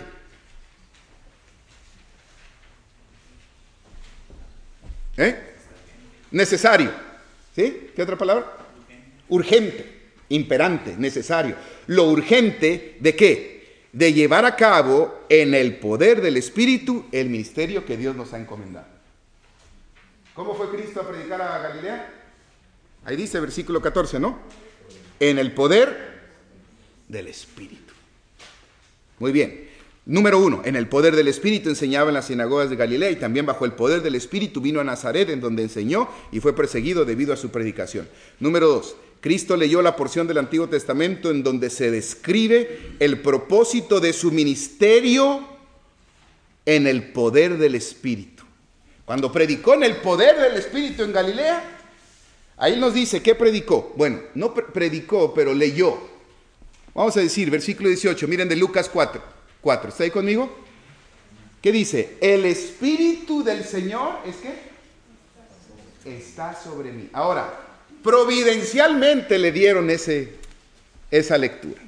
¿Eh? Necesario. ¿Sí? ¿Qué otra palabra? Urgente, imperante, necesario. Lo urgente ¿de qué? De llevar a cabo en el poder del Espíritu el ministerio que Dios nos ha encomendado. ¿Cómo fue Cristo a predicar a Galilea? Ahí dice versículo catorce, ¿no? En el poder del Espíritu. Muy bien. Número uno, en el poder del Espíritu enseñaba en las sinagogas de Galilea y también bajo el poder del Espíritu vino a Nazaret, en donde enseñó y fue perseguido debido a su predicación. Número dos, Cristo leyó la porción del Antiguo Testamento en donde se describe el propósito de su ministerio en el poder del Espíritu. Cuando predicó en el poder del Espíritu en Galilea, ahí nos dice, ¿qué predicó? Bueno, no pre- predicó, pero leyó. Vamos a decir, versículo dieciocho, miren de Lucas cuatro. cuatro. ¿Está ahí conmigo? ¿Qué dice? El Espíritu del Señor, ¿es qué? Está sobre mí. Ahora, providencialmente le dieron ese, esa lectura.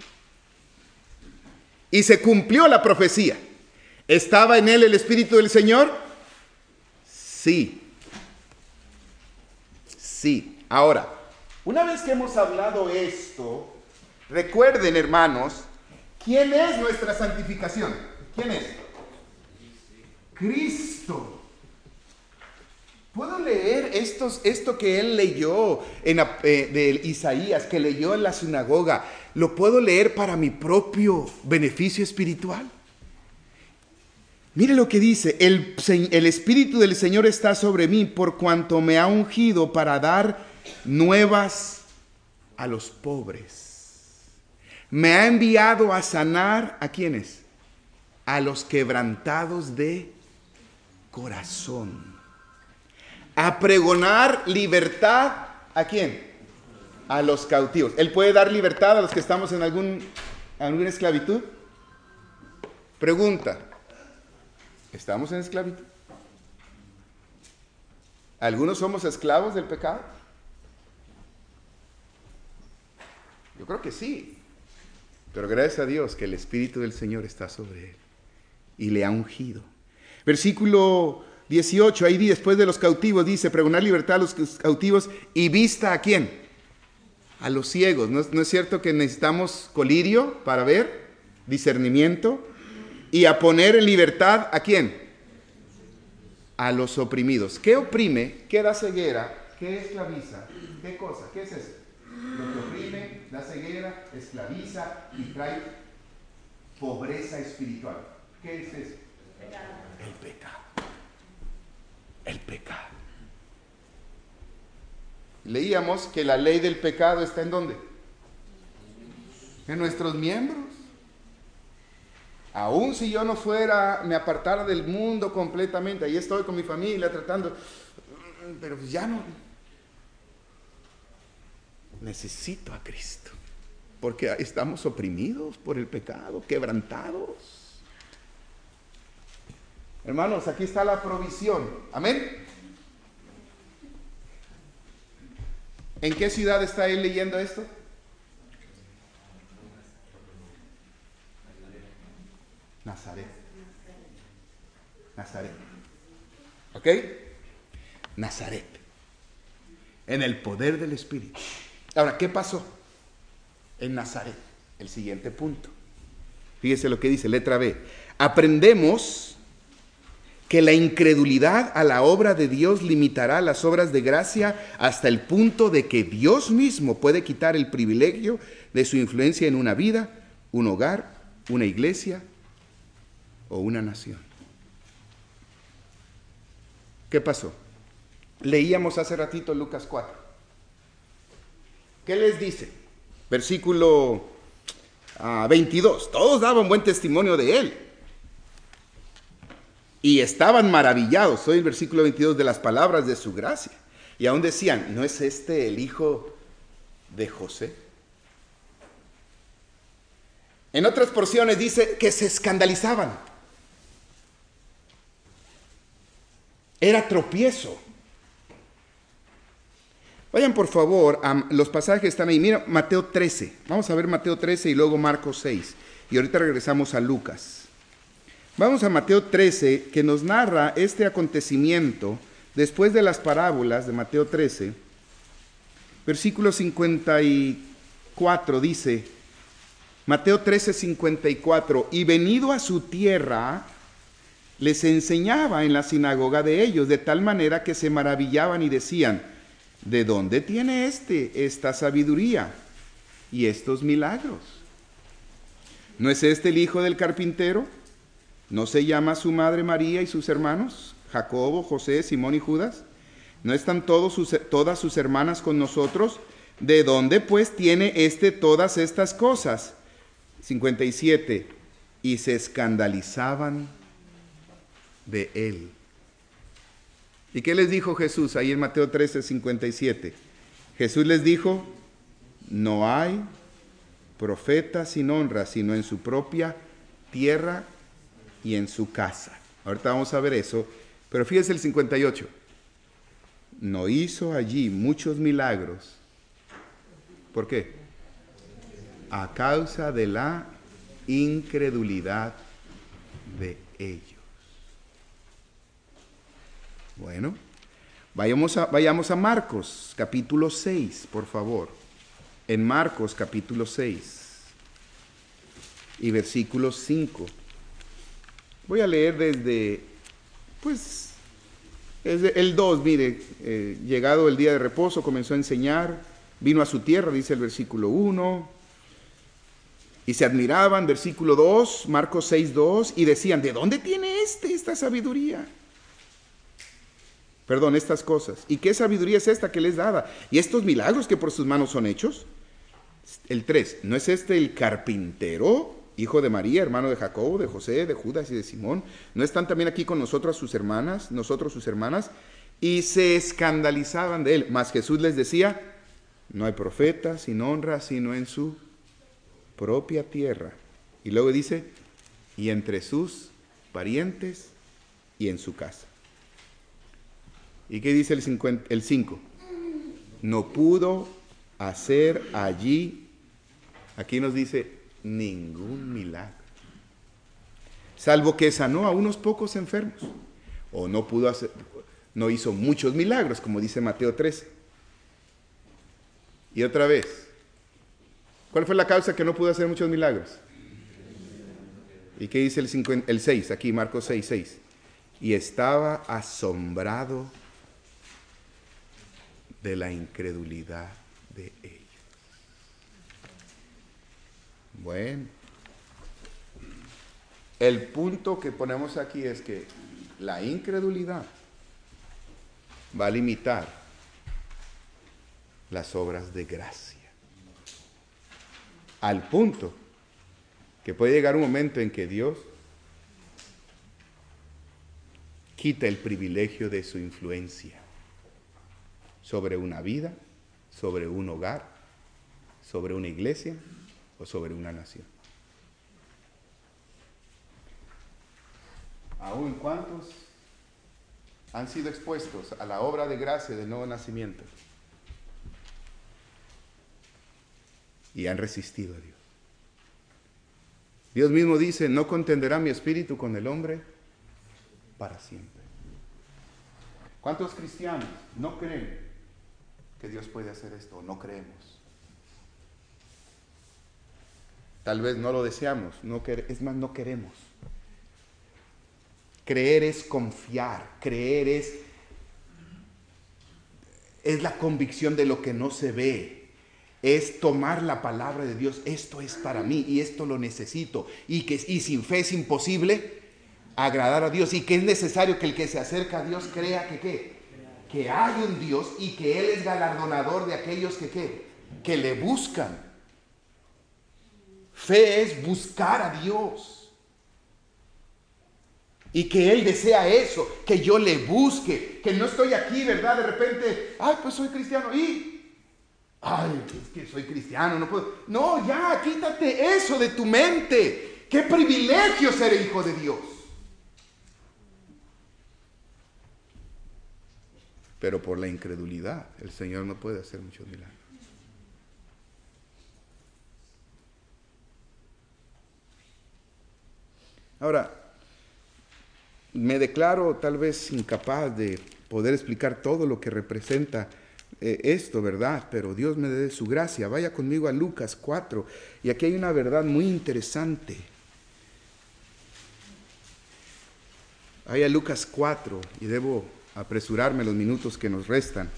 Y se cumplió la profecía. ¿Estaba en él el Espíritu del Señor? Sí. Sí. Ahora, una vez que hemos hablado esto, recuerden, hermanos, ¿quién es nuestra santificación? ¿Quién es? Cristo. ¿Puedo leer estos, esto que él leyó en, eh, de Isaías, que leyó en la sinagoga? ¿Lo puedo leer para mi propio beneficio espiritual? Mire lo que dice, el, el Espíritu del Señor está sobre mí por cuanto me ha ungido para dar nuevas a los pobres. Me ha enviado a sanar, ¿a quiénes? A los quebrantados de corazón. A pregonar libertad, ¿a quién? A los cautivos. ¿Él puede dar libertad a los que estamos en algún, alguna esclavitud? Pregunta. ¿Estamos en esclavitud? ¿Algunos somos esclavos del pecado? Yo creo que sí. Pero gracias a Dios que el Espíritu del Señor está sobre él y le ha ungido. Versículo dieciocho, ahí después de los cautivos dice, pregonar libertad a los cautivos y vista ¿a quién? A los ciegos. ¿No, no es cierto que necesitamos colirio para ver? Discernimiento. Y a poner en libertad ¿a quién? A los oprimidos. ¿Qué oprime? ¿Qué da ceguera? ¿Qué esclaviza? ¿Qué cosa? ¿Qué es eso? Lo que oprime, da ceguera, esclaviza y trae pobreza espiritual. ¿Qué es eso? Pecado. El pecado. El pecado. Leíamos que la ley del pecado está ¿en dónde? En nuestros miembros. Aún si yo no fuera, me apartara del mundo completamente, ahí estoy con mi familia tratando, pero pues ya no. Necesito a Cristo, porque estamos oprimidos por el pecado, quebrantados. Hermanos, aquí está la provisión. Amén. ¿En qué ciudad está él leyendo esto? Nazaret. Nazaret. ¿Ok? Nazaret. En el poder del Espíritu. Ahora, ¿qué pasó en Nazaret? El siguiente punto. Fíjese lo que dice, letra B. Aprendemos que la incredulidad a la obra de Dios limitará las obras de gracia hasta el punto de que Dios mismo puede quitar el privilegio de su influencia en una vida, un hogar, una iglesia o una nación. ¿Qué pasó? Leíamos hace ratito Lucas cuatro. ¿Qué les dice? Versículo uh, veintidós. Todos daban buen testimonio de él. Y estaban maravillados, soy el versículo veintidós, de las palabras de su gracia. Y aún decían, ¿no es este el hijo de José? En otras porciones dice que se escandalizaban. Era tropiezo. Vayan por favor, a los pasajes están ahí. Mira, Mateo trece. Vamos a ver Mateo trece y luego Marcos seis. Y ahorita regresamos a Lucas. Vamos a Mateo trece, que nos narra este acontecimiento después de las parábolas de Mateo trece. Versículo cincuenta y cuatro dice, Mateo trece, cincuenta y cuatro, y venido a su tierra, les enseñaba en la sinagoga de ellos, de tal manera que se maravillaban y decían, ¿de dónde tiene este esta sabiduría y estos milagros? ¿No es este el hijo del carpintero? ¿No se llama su madre María y sus hermanos, Jacobo, José, Simón y Judas? ¿No están todos sus, todas sus hermanas con nosotros? ¿De dónde pues tiene éste todas estas cosas? cincuenta y siete. Y se escandalizaban de él. ¿Y qué les dijo Jesús ahí en Mateo trece, cincuenta y siete? Jesús les dijo, no hay profeta sin honra, sino en su propia tierra y en su casa. Ahorita vamos a ver eso, pero fíjese el cincuenta y ocho. No hizo allí muchos milagros. ¿Por qué? A causa de la incredulidad de ellos. Bueno, vayamos a, vayamos a Marcos, capítulo seis, por favor. En Marcos, capítulo seis y versículo cinco. Voy a leer desde, pues, desde el dos, mire, eh, llegado el día de reposo, comenzó a enseñar, vino a su tierra, dice el versículo uno, y se admiraban, versículo dos, Marcos seis, dos, y decían, ¿de dónde tiene este esta sabiduría? Perdón, estas cosas. ¿Y qué sabiduría es esta que les dada? ¿Y estos milagros que por sus manos son hechos? El tres, ¿no es este el carpintero, hijo de María, hermano de Jacobo, de José, de Judas y de Simón? ¿No están también aquí con nosotros sus hermanas, nosotros sus hermanas? Y se escandalizaban de él. Mas Jesús les decía, no hay profeta sin honra, sino en su propia tierra. Y luego dice, y entre sus parientes y en su casa. ¿Y qué dice el cinco? No pudo hacer allí, aquí nos dice, ningún milagro, salvo que sanó a unos pocos enfermos, o no pudo hacer, no hizo muchos milagros, como dice Mateo trece. Y otra vez, ¿cuál fue la causa que no pudo hacer muchos milagros? ¿Y qué dice el, cinco, el seis, aquí Marcos seis, seis? Y estaba asombrado de la incredulidad de ellos. Bueno, el punto que ponemos aquí es que la incredulidad va a limitar las obras de gracia, al punto que puede llegar un momento en que Dios quita el privilegio de su influencia sobre una vida, sobre un hogar, sobre una iglesia o sobre una nación. ¿Aún cuántos han sido expuestos a la obra de gracia del nuevo nacimiento y han resistido a Dios? Dios mismo dice, no contenderá mi espíritu con el hombre para siempre. ¿Cuántos cristianos no creen que Dios puede hacer esto? No creemos. Tal vez no lo deseamos, no quer- es más, no queremos. Creer es confiar, creer es, es la convicción de lo que no se ve, es tomar la palabra de Dios, esto es para mí y esto lo necesito, y, que, y sin fe es imposible agradar a Dios, y que es necesario que el que se acerca a Dios crea que ¿qué? Que hay un Dios y que Él es galardonador de aquellos que ¿qué? Que le buscan. Fe es buscar a Dios. Y que Él desea eso, que yo le busque, que no estoy aquí, ¿verdad? De repente, ay, pues soy cristiano y, ay, es que soy cristiano, no puedo. No, ya, quítate eso de tu mente. Qué privilegio ser hijo de Dios. Pero por la incredulidad, el Señor no puede hacer muchos milagros. Ahora, me declaro tal vez incapaz de poder explicar todo lo que representa eh, esto, ¿verdad? Pero Dios me dé su gracia. Vaya conmigo a Lucas cuatro. Y aquí hay una verdad muy interesante. Vaya a Lucas cuatro, y debo apresurarme los minutos que nos restan.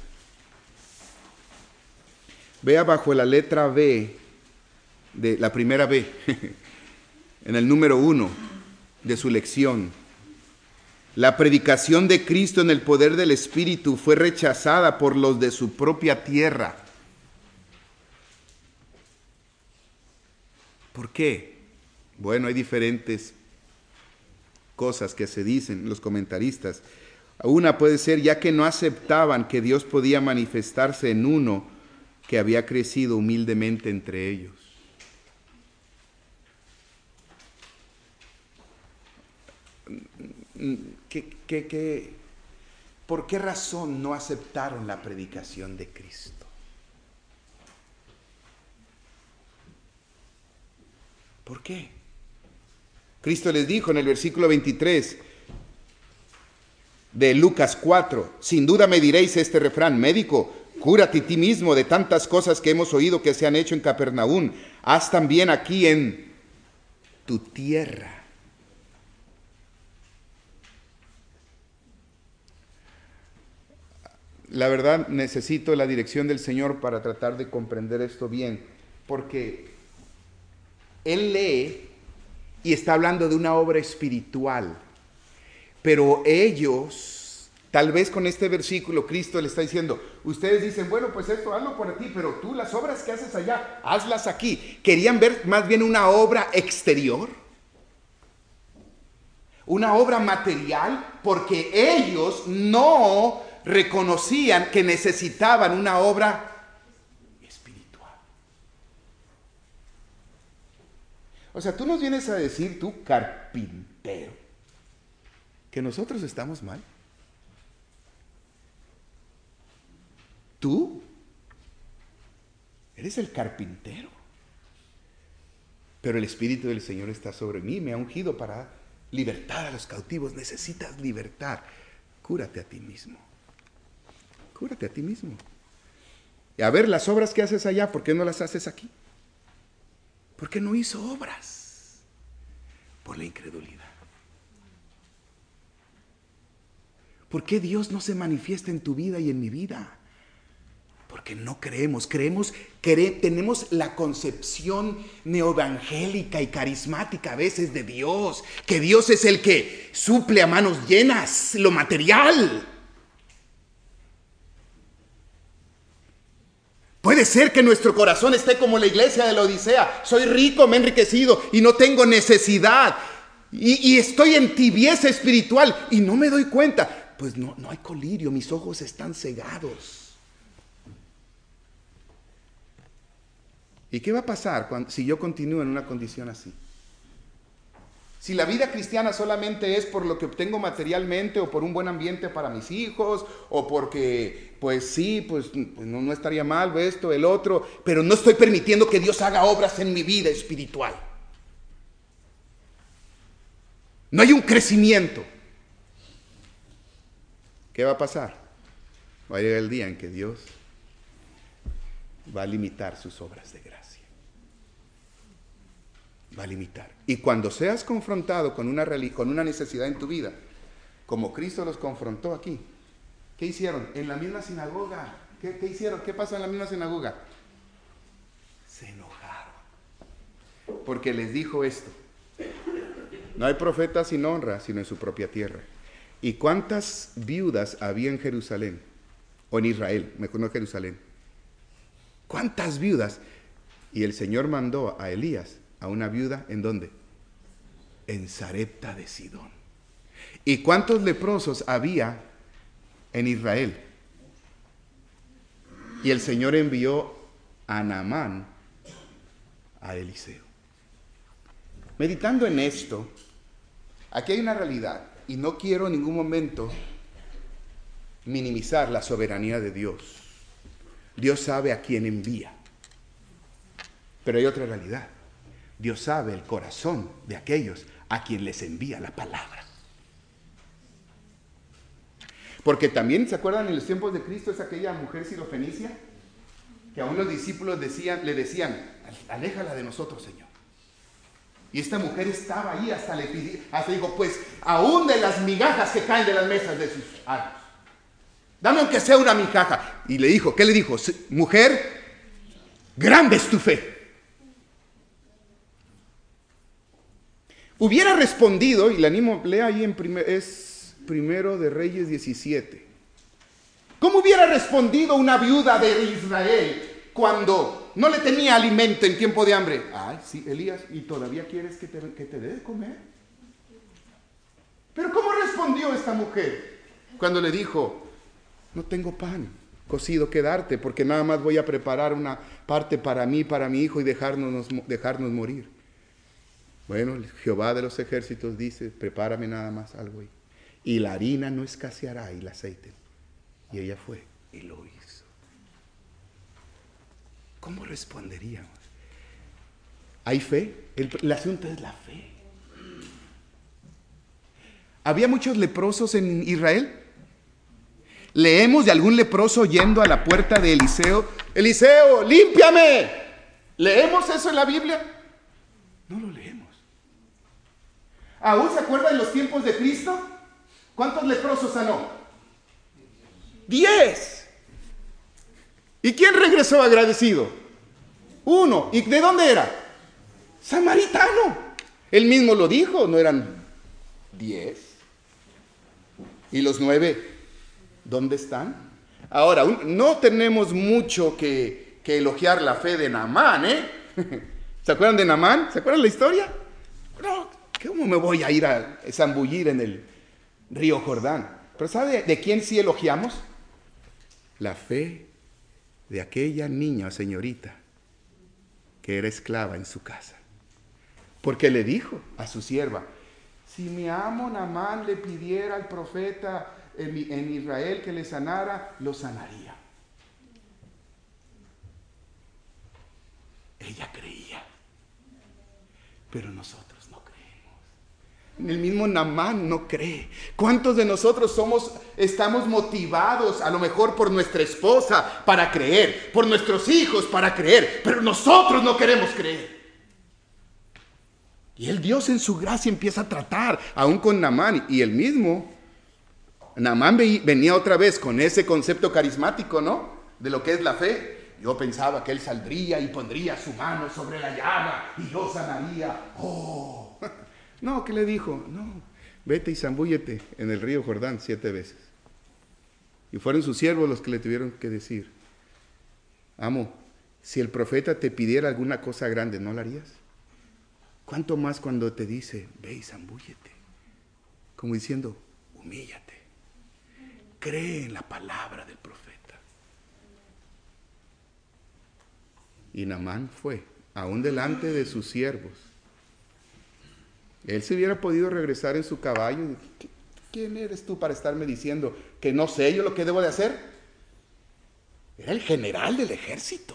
Vea bajo la letra B, de la primera B, en el número uno de su lección. La predicación de Cristo en el poder del Espíritu fue rechazada por los de su propia tierra. ¿Por qué? Bueno, hay diferentes cosas que se dicen los comentaristas. Una puede ser ya que no aceptaban que Dios podía manifestarse en uno que había crecido humildemente entre ellos. ¿Qué, qué, qué, ¿Por qué razón no aceptaron la predicación de Cristo? ¿Por qué? Cristo les dijo en el versículo veintitrés de Lucas cuatro, sin duda me diréis este refrán, médico, cúrate a ti mismo de tantas cosas que hemos oído que se han hecho en Capernaum, haz también aquí en tu tierra. La verdad, necesito la dirección del Señor para tratar de comprender esto bien, porque Él lee y está hablando de una obra espiritual, pero ellos, tal vez con este versículo, Cristo le está diciendo, ustedes dicen, bueno, pues esto hazlo por ti, pero tú las obras que haces allá, hazlas aquí. Querían ver más bien una obra exterior, una obra material, porque ellos no reconocían que necesitaban una obra espiritual. O sea, tú nos vienes a decir, tú carpintero, que nosotros estamos mal. Tú eres el carpintero, pero el Espíritu del Señor está sobre mí, me ha ungido para libertar a los cautivos. Necesitas libertad. Cúrate a ti mismo. Cúrate a ti mismo. Y a ver, las obras que haces allá, ¿por qué no las haces aquí? ¿Por qué no hizo obras? Por la incredulidad. ¿Por qué Dios no se manifiesta en tu vida y en mi vida? Porque no creemos, creemos, cre, tenemos la concepción neoevangélica y carismática a veces de Dios, que Dios es el que suple a manos llenas lo material. Puede ser que nuestro corazón esté como la iglesia de la Odisea. Soy rico, me he enriquecido y no tengo necesidad. Y, y estoy en tibieza espiritual y no me doy cuenta. Pues no, no hay colirio, mis ojos están cegados. ¿Y qué va a pasar cuando, si yo continúo en una condición así? Si la vida cristiana solamente es por lo que obtengo materialmente o por un buen ambiente para mis hijos o porque, pues sí, pues no, no estaría mal esto, el otro, pero no estoy permitiendo que Dios haga obras en mi vida espiritual. No hay un crecimiento. ¿Qué va a pasar? Va a llegar el día en que Dios va a limitar sus obras de gracia. Va a limitar. Y cuando seas confrontado con una, con una necesidad en tu vida, como Cristo los confrontó aquí, ¿qué hicieron? En la misma sinagoga. ¿Qué, qué hicieron? ¿Qué pasó en la misma sinagoga? Se enojaron. Porque les dijo esto: no hay profeta sin honra, sino en su propia tierra. ¿Y cuántas viudas había en Jerusalén? O en Israel, mejor no Jerusalén. ¿Cuántas viudas? Y el Señor mandó a Elías a una viuda, ¿en dónde? En Sarepta de Sidón. ¿Y cuántos leprosos había en Israel? Y el Señor envió a Naamán a Eliseo. Meditando en esto, aquí hay una realidad, y no quiero en ningún momento minimizar la soberanía de Dios. Dios sabe a quién envía. Pero hay otra realidad. Dios sabe el corazón de aquellos a quien les envía la palabra. Porque también, ¿se acuerdan en los tiempos de Cristo? Es aquella mujer sirofenicia que aún los discípulos decían, le decían: aléjala de nosotros, Señor. Y esta mujer estaba ahí, hasta le pidió, hasta dijo: pues aún de las migajas que caen de las mesas de sus almas, dame aunque sea una migaja. Y le dijo, ¿qué le dijo? Mujer, grande es tu fe. Hubiera respondido, y le animo, lea ahí en primer, es Primero de Reyes diecisiete. ¿Cómo hubiera respondido una viuda de Israel cuando no le tenía alimento en tiempo de hambre? Ay, sí, Elías, ¿y todavía quieres que te, que te dé de comer? Pero ¿cómo respondió esta mujer cuando le dijo: no tengo pan cocido que darte, porque nada más voy a preparar una parte para mí, para mi hijo, y dejarnos, dejarnos morir? Bueno, Jehová de los ejércitos dice: prepárame nada más algo, y la harina no escaseará y el aceite. Y ella fue y lo hizo. ¿Cómo responderíamos? ¿Hay fe? El, el asunto es la fe. ¿Había muchos leprosos en Israel? ¿Leemos de algún leproso yendo a la puerta de Eliseo: Eliseo, límpiame? ¿Leemos eso en la Biblia? No lo leemos. ¿Aún se acuerdan de los tiempos de Cristo? ¿Cuántos leprosos sanó? Diez. ¿Y quién regresó agradecido? Uno. ¿Y de dónde era? Samaritano. Él mismo lo dijo, no eran diez. ¿Y los nueve dónde están? Ahora, no tenemos mucho que, que elogiar la fe de Naamán, ¿eh? ¿Se acuerdan de Naamán? ¿Se acuerdan la historia? No, ¿cómo me voy a ir a zambullir en el río Jordán? Pero ¿sabe de quién sí elogiamos? La fe de aquella niña o señorita que era esclava en su casa. Porque le dijo a su sierva: si mi amo Naamán le pidiera al profeta en, en Israel que le sanara, lo sanaría. Ella creía, pero nosotros no creemos. El mismo Naamán no cree. ¿Cuántos de nosotros somos, estamos motivados a lo mejor por nuestra esposa para creer, por nuestros hijos para creer, pero nosotros no queremos creer? Y el Dios en su gracia empieza a tratar aún con Naamán. Y el mismo Naamán venía otra vez con ese concepto carismático, ¿no? De lo que es la fe. Yo pensaba que él saldría y pondría su mano sobre la llaga y yo sanaría. ¡Oh! No, ¿qué le dijo? No, vete y zambúllete en el río Jordán siete veces. Y fueron sus siervos los que le tuvieron que decir: amo, si el profeta te pidiera alguna cosa grande, ¿no la harías? ¿Cuánto más cuando te dice: ve y zambúllete? Como diciendo: humíllate. Cree en la palabra del profeta. Y Naamán fue, aún delante de sus siervos. Él se hubiera podido regresar en su caballo. ¿Quién eres tú para estarme diciendo que no sé yo lo que debo de hacer? Era el general del ejército.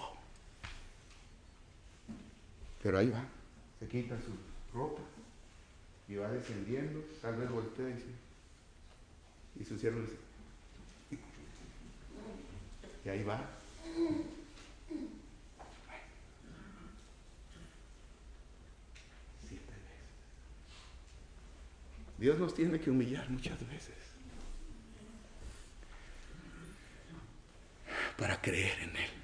Pero ahí va, se quita su ropa y va descendiendo, tal vez voltea y dice, y su siervo dice, y ahí va. Dios nos tiene que humillar muchas veces para creer en Él.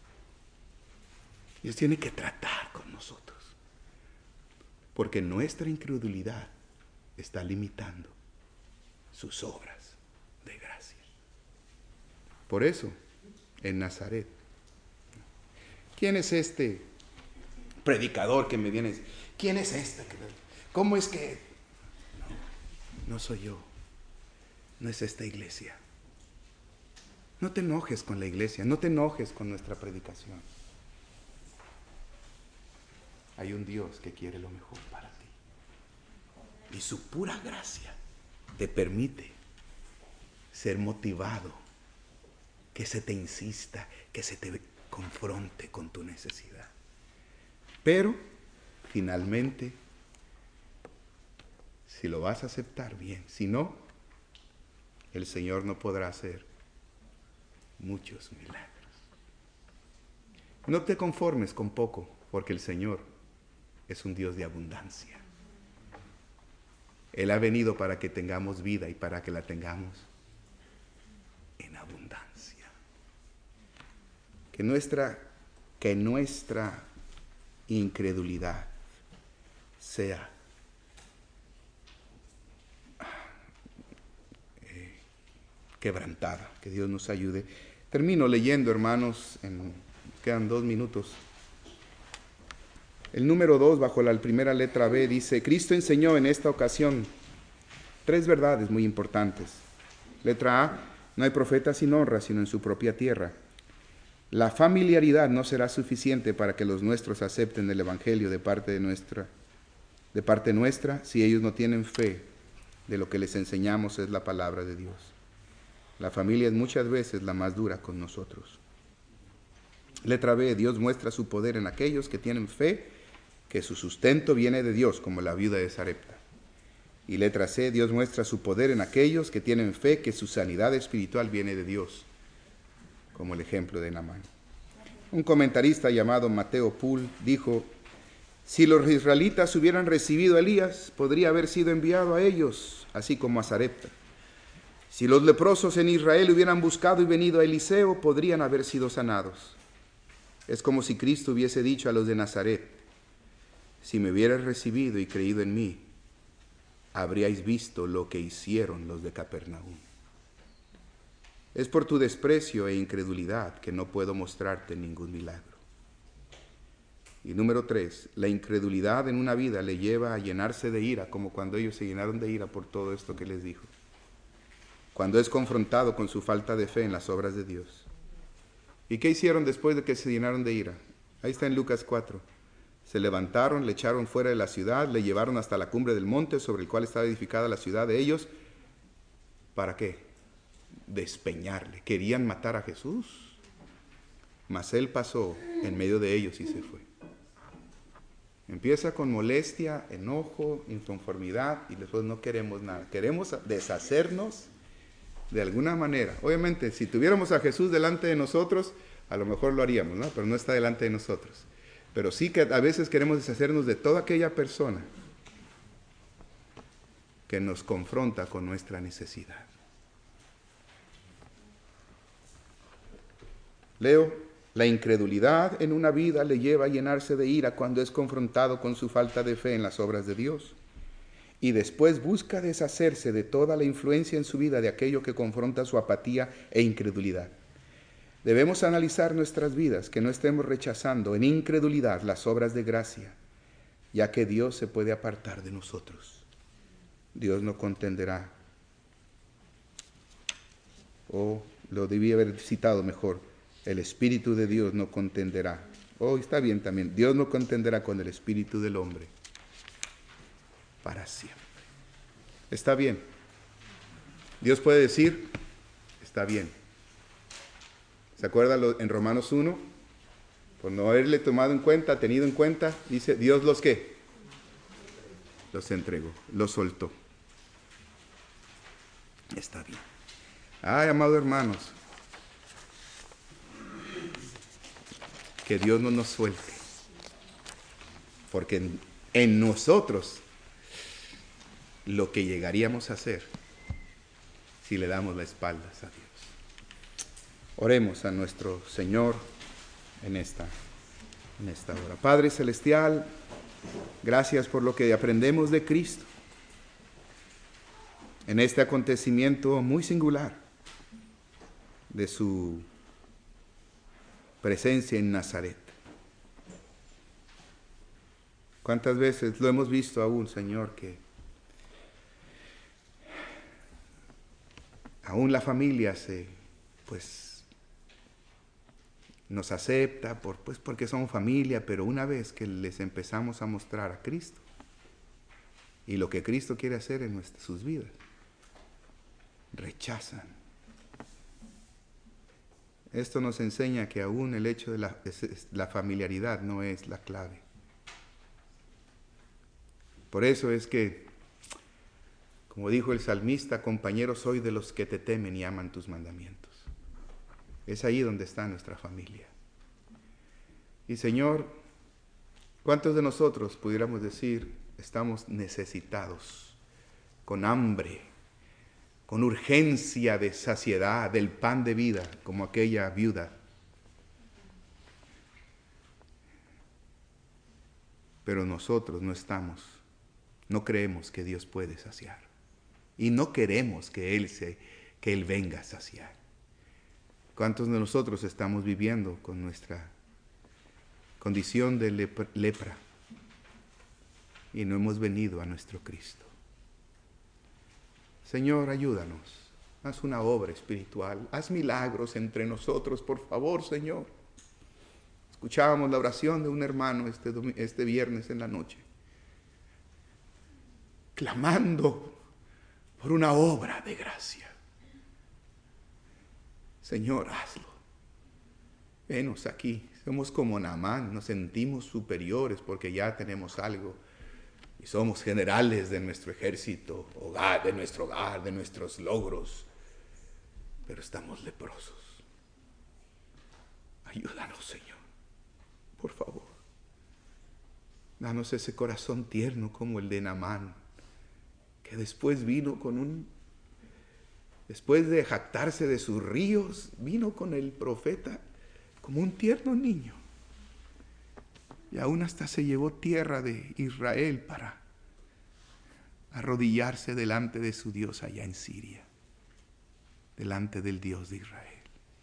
Dios tiene que tratar con nosotros, porque nuestra incredulidad está limitando sus obras de gracia. Por eso, en Nazaret, ¿quién es este predicador que me viene a decir? ¿Quién es este? ¿Cómo es que...? No, no soy yo. No es esta iglesia. No te enojes con la iglesia, no te enojes con nuestra predicación. Hay un Dios que quiere lo mejor para ti. Y su pura gracia te permite ser motivado, que se te insista, que se te confronte con tu necesidad. Pero, finalmente, si lo vas a aceptar, bien. Si no, el Señor no podrá hacer muchos milagros. No te conformes con poco, porque el Señor es un Dios de abundancia. Él ha venido para que tengamos vida y para que la tengamos en abundancia. Que nuestra, que nuestra incredulidad sea eh, quebrantada. Que Dios nos ayude. Termino leyendo, hermanos, en, quedan dos minutos. El número dos, bajo la primera letra B, dice: Cristo enseñó en esta ocasión tres verdades muy importantes. Letra A: no hay profeta sin honra, sino en su propia tierra. La familiaridad no será suficiente para que los nuestros acepten el Evangelio de parte de nuestra, de parte nuestra, si ellos no tienen fe de lo que les enseñamos es la palabra de Dios. La familia es muchas veces la más dura con nosotros. Letra B: Dios muestra su poder en aquellos que tienen fe que su sustento viene de Dios, como la viuda de Sarepta. Y letra C: Dios muestra su poder en aquellos que tienen fe que su sanidad espiritual viene de Dios, como el ejemplo de Naamán. Un comentarista llamado Mateo Poole dijo: si los israelitas hubieran recibido a Elías, podría haber sido enviado a ellos, así como a Sarepta. Si los leprosos en Israel hubieran buscado y venido a Eliseo, podrían haber sido sanados. Es como si Cristo hubiese dicho a los de Nazaret: si me hubieras recibido y creído en mí, habríais visto lo que hicieron los de Capernaum. Es por tu desprecio e incredulidad que no puedo mostrarte ningún milagro. Y número tres, la incredulidad en una vida le lleva a llenarse de ira, como cuando ellos se llenaron de ira por todo esto que les dijo. Cuando es confrontado con su falta de fe en las obras de Dios. ¿Y qué hicieron después de que se llenaron de ira? Ahí está en Lucas cuatro. Se levantaron, le echaron fuera de la ciudad, le llevaron hasta la cumbre del monte sobre el cual estaba edificada la ciudad de ellos. ¿Para qué? Despeñarle. Querían matar a Jesús. Mas Él pasó en medio de ellos y se fue. Empieza con molestia, enojo, inconformidad y después no queremos nada. Queremos deshacernos de alguna manera. Obviamente, si tuviéramos a Jesús delante de nosotros, a lo mejor lo haríamos, ¿no? Pero no está delante de nosotros. Pero sí que a veces queremos deshacernos de toda aquella persona que nos confronta con nuestra necesidad. Leo: la incredulidad en una vida le lleva a llenarse de ira cuando es confrontado con su falta de fe en las obras de Dios. Y después busca deshacerse de toda la influencia en su vida de aquello que confronta su apatía e incredulidad. Debemos analizar nuestras vidas, que no estemos rechazando en incredulidad las obras de gracia, ya que Dios se puede apartar de nosotros. Dios no contenderá. O lo debí haber citado mejor: el Espíritu de Dios no contenderá. Oh, está bien también. Dios no contenderá con el espíritu del hombre para siempre. Está bien. Dios puede decir: está bien. ¿Se acuerdan en Romanos uno? Por no haberle tomado en cuenta, tenido en cuenta, dice: Dios los ¿qué? Los entregó, los soltó. Está bien. Ay, amados hermanos, que Dios no nos suelte, porque en, en nosotros lo que llegaríamos a hacer si le damos la espalda a Dios. Oremos a nuestro Señor en esta, en esta hora. Padre Celestial, gracias por lo que aprendemos de Cristo en este acontecimiento muy singular de su presencia en Nazaret. ¿Cuántas veces lo hemos visto aún, Señor, que aún la familia se, pues, nos acepta por, pues, porque somos familia, pero una vez que les empezamos a mostrar a Cristo y lo que Cristo quiere hacer en nuestras, sus vidas, rechazan. Esto nos enseña que aún el hecho de la, la familiaridad no es la clave. Por eso es que, como dijo el salmista, compañero soy de los que te temen y aman tus mandamientos. Es ahí donde está nuestra familia. Y Señor, ¿cuántos de nosotros pudiéramos decir estamos necesitados, con hambre, con urgencia de saciedad, del pan de vida, como aquella viuda? Pero nosotros no estamos, no creemos que Dios puede saciar. Y no queremos que Él, se, que Él venga a saciar. ¿Cuántos de nosotros estamos viviendo con nuestra condición de lepra y no hemos venido a nuestro Cristo? Señor, ayúdanos. Haz una obra espiritual. Haz milagros entre nosotros, por favor, Señor. Escuchábamos la oración de un hermano este, este viernes en la noche, clamando por una obra de gracia. Señor, hazlo. Venos aquí. Somos como Naamán, nos sentimos superiores porque ya tenemos algo. Y somos generales de nuestro ejército, hogar, de nuestro hogar, de nuestros logros. Pero estamos leprosos. Ayúdanos, Señor. Por favor. Danos ese corazón tierno como el de Naamán, que después vino con un, después de jactarse de sus ríos, vino con el profeta como un tierno niño. Y aún hasta se llevó tierra de Israel para arrodillarse delante de su Dios allá en Siria, delante del Dios de Israel.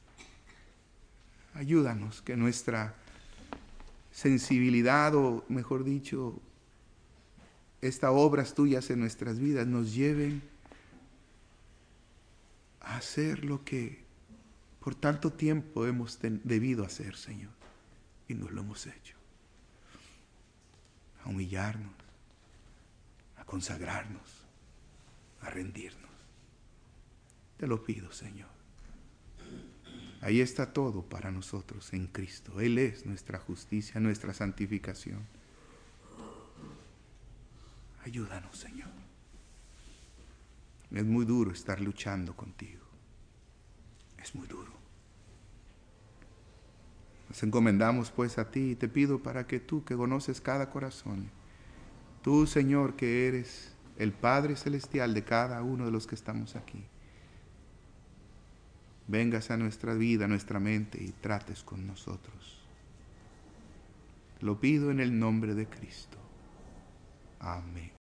Ayúdanos que nuestra sensibilidad, o mejor dicho, estas obras tuyas en nuestras vidas nos lleven a hacer lo que por tanto tiempo hemos ten, debido hacer, Señor, y no lo hemos hecho. A humillarnos, a consagrarnos, a rendirnos. Te lo pido, Señor. Ahí está todo para nosotros en Cristo. Él es nuestra justicia, nuestra santificación. Ayúdanos, Señor. Es muy duro estar luchando contigo. Es muy duro. Nos encomendamos pues a ti y te pido para que tú, que conoces cada corazón, tú, Señor, que eres el Padre Celestial de cada uno de los que estamos aquí, vengas a nuestra vida, a nuestra mente y trates con nosotros. Lo pido en el nombre de Cristo. Amén.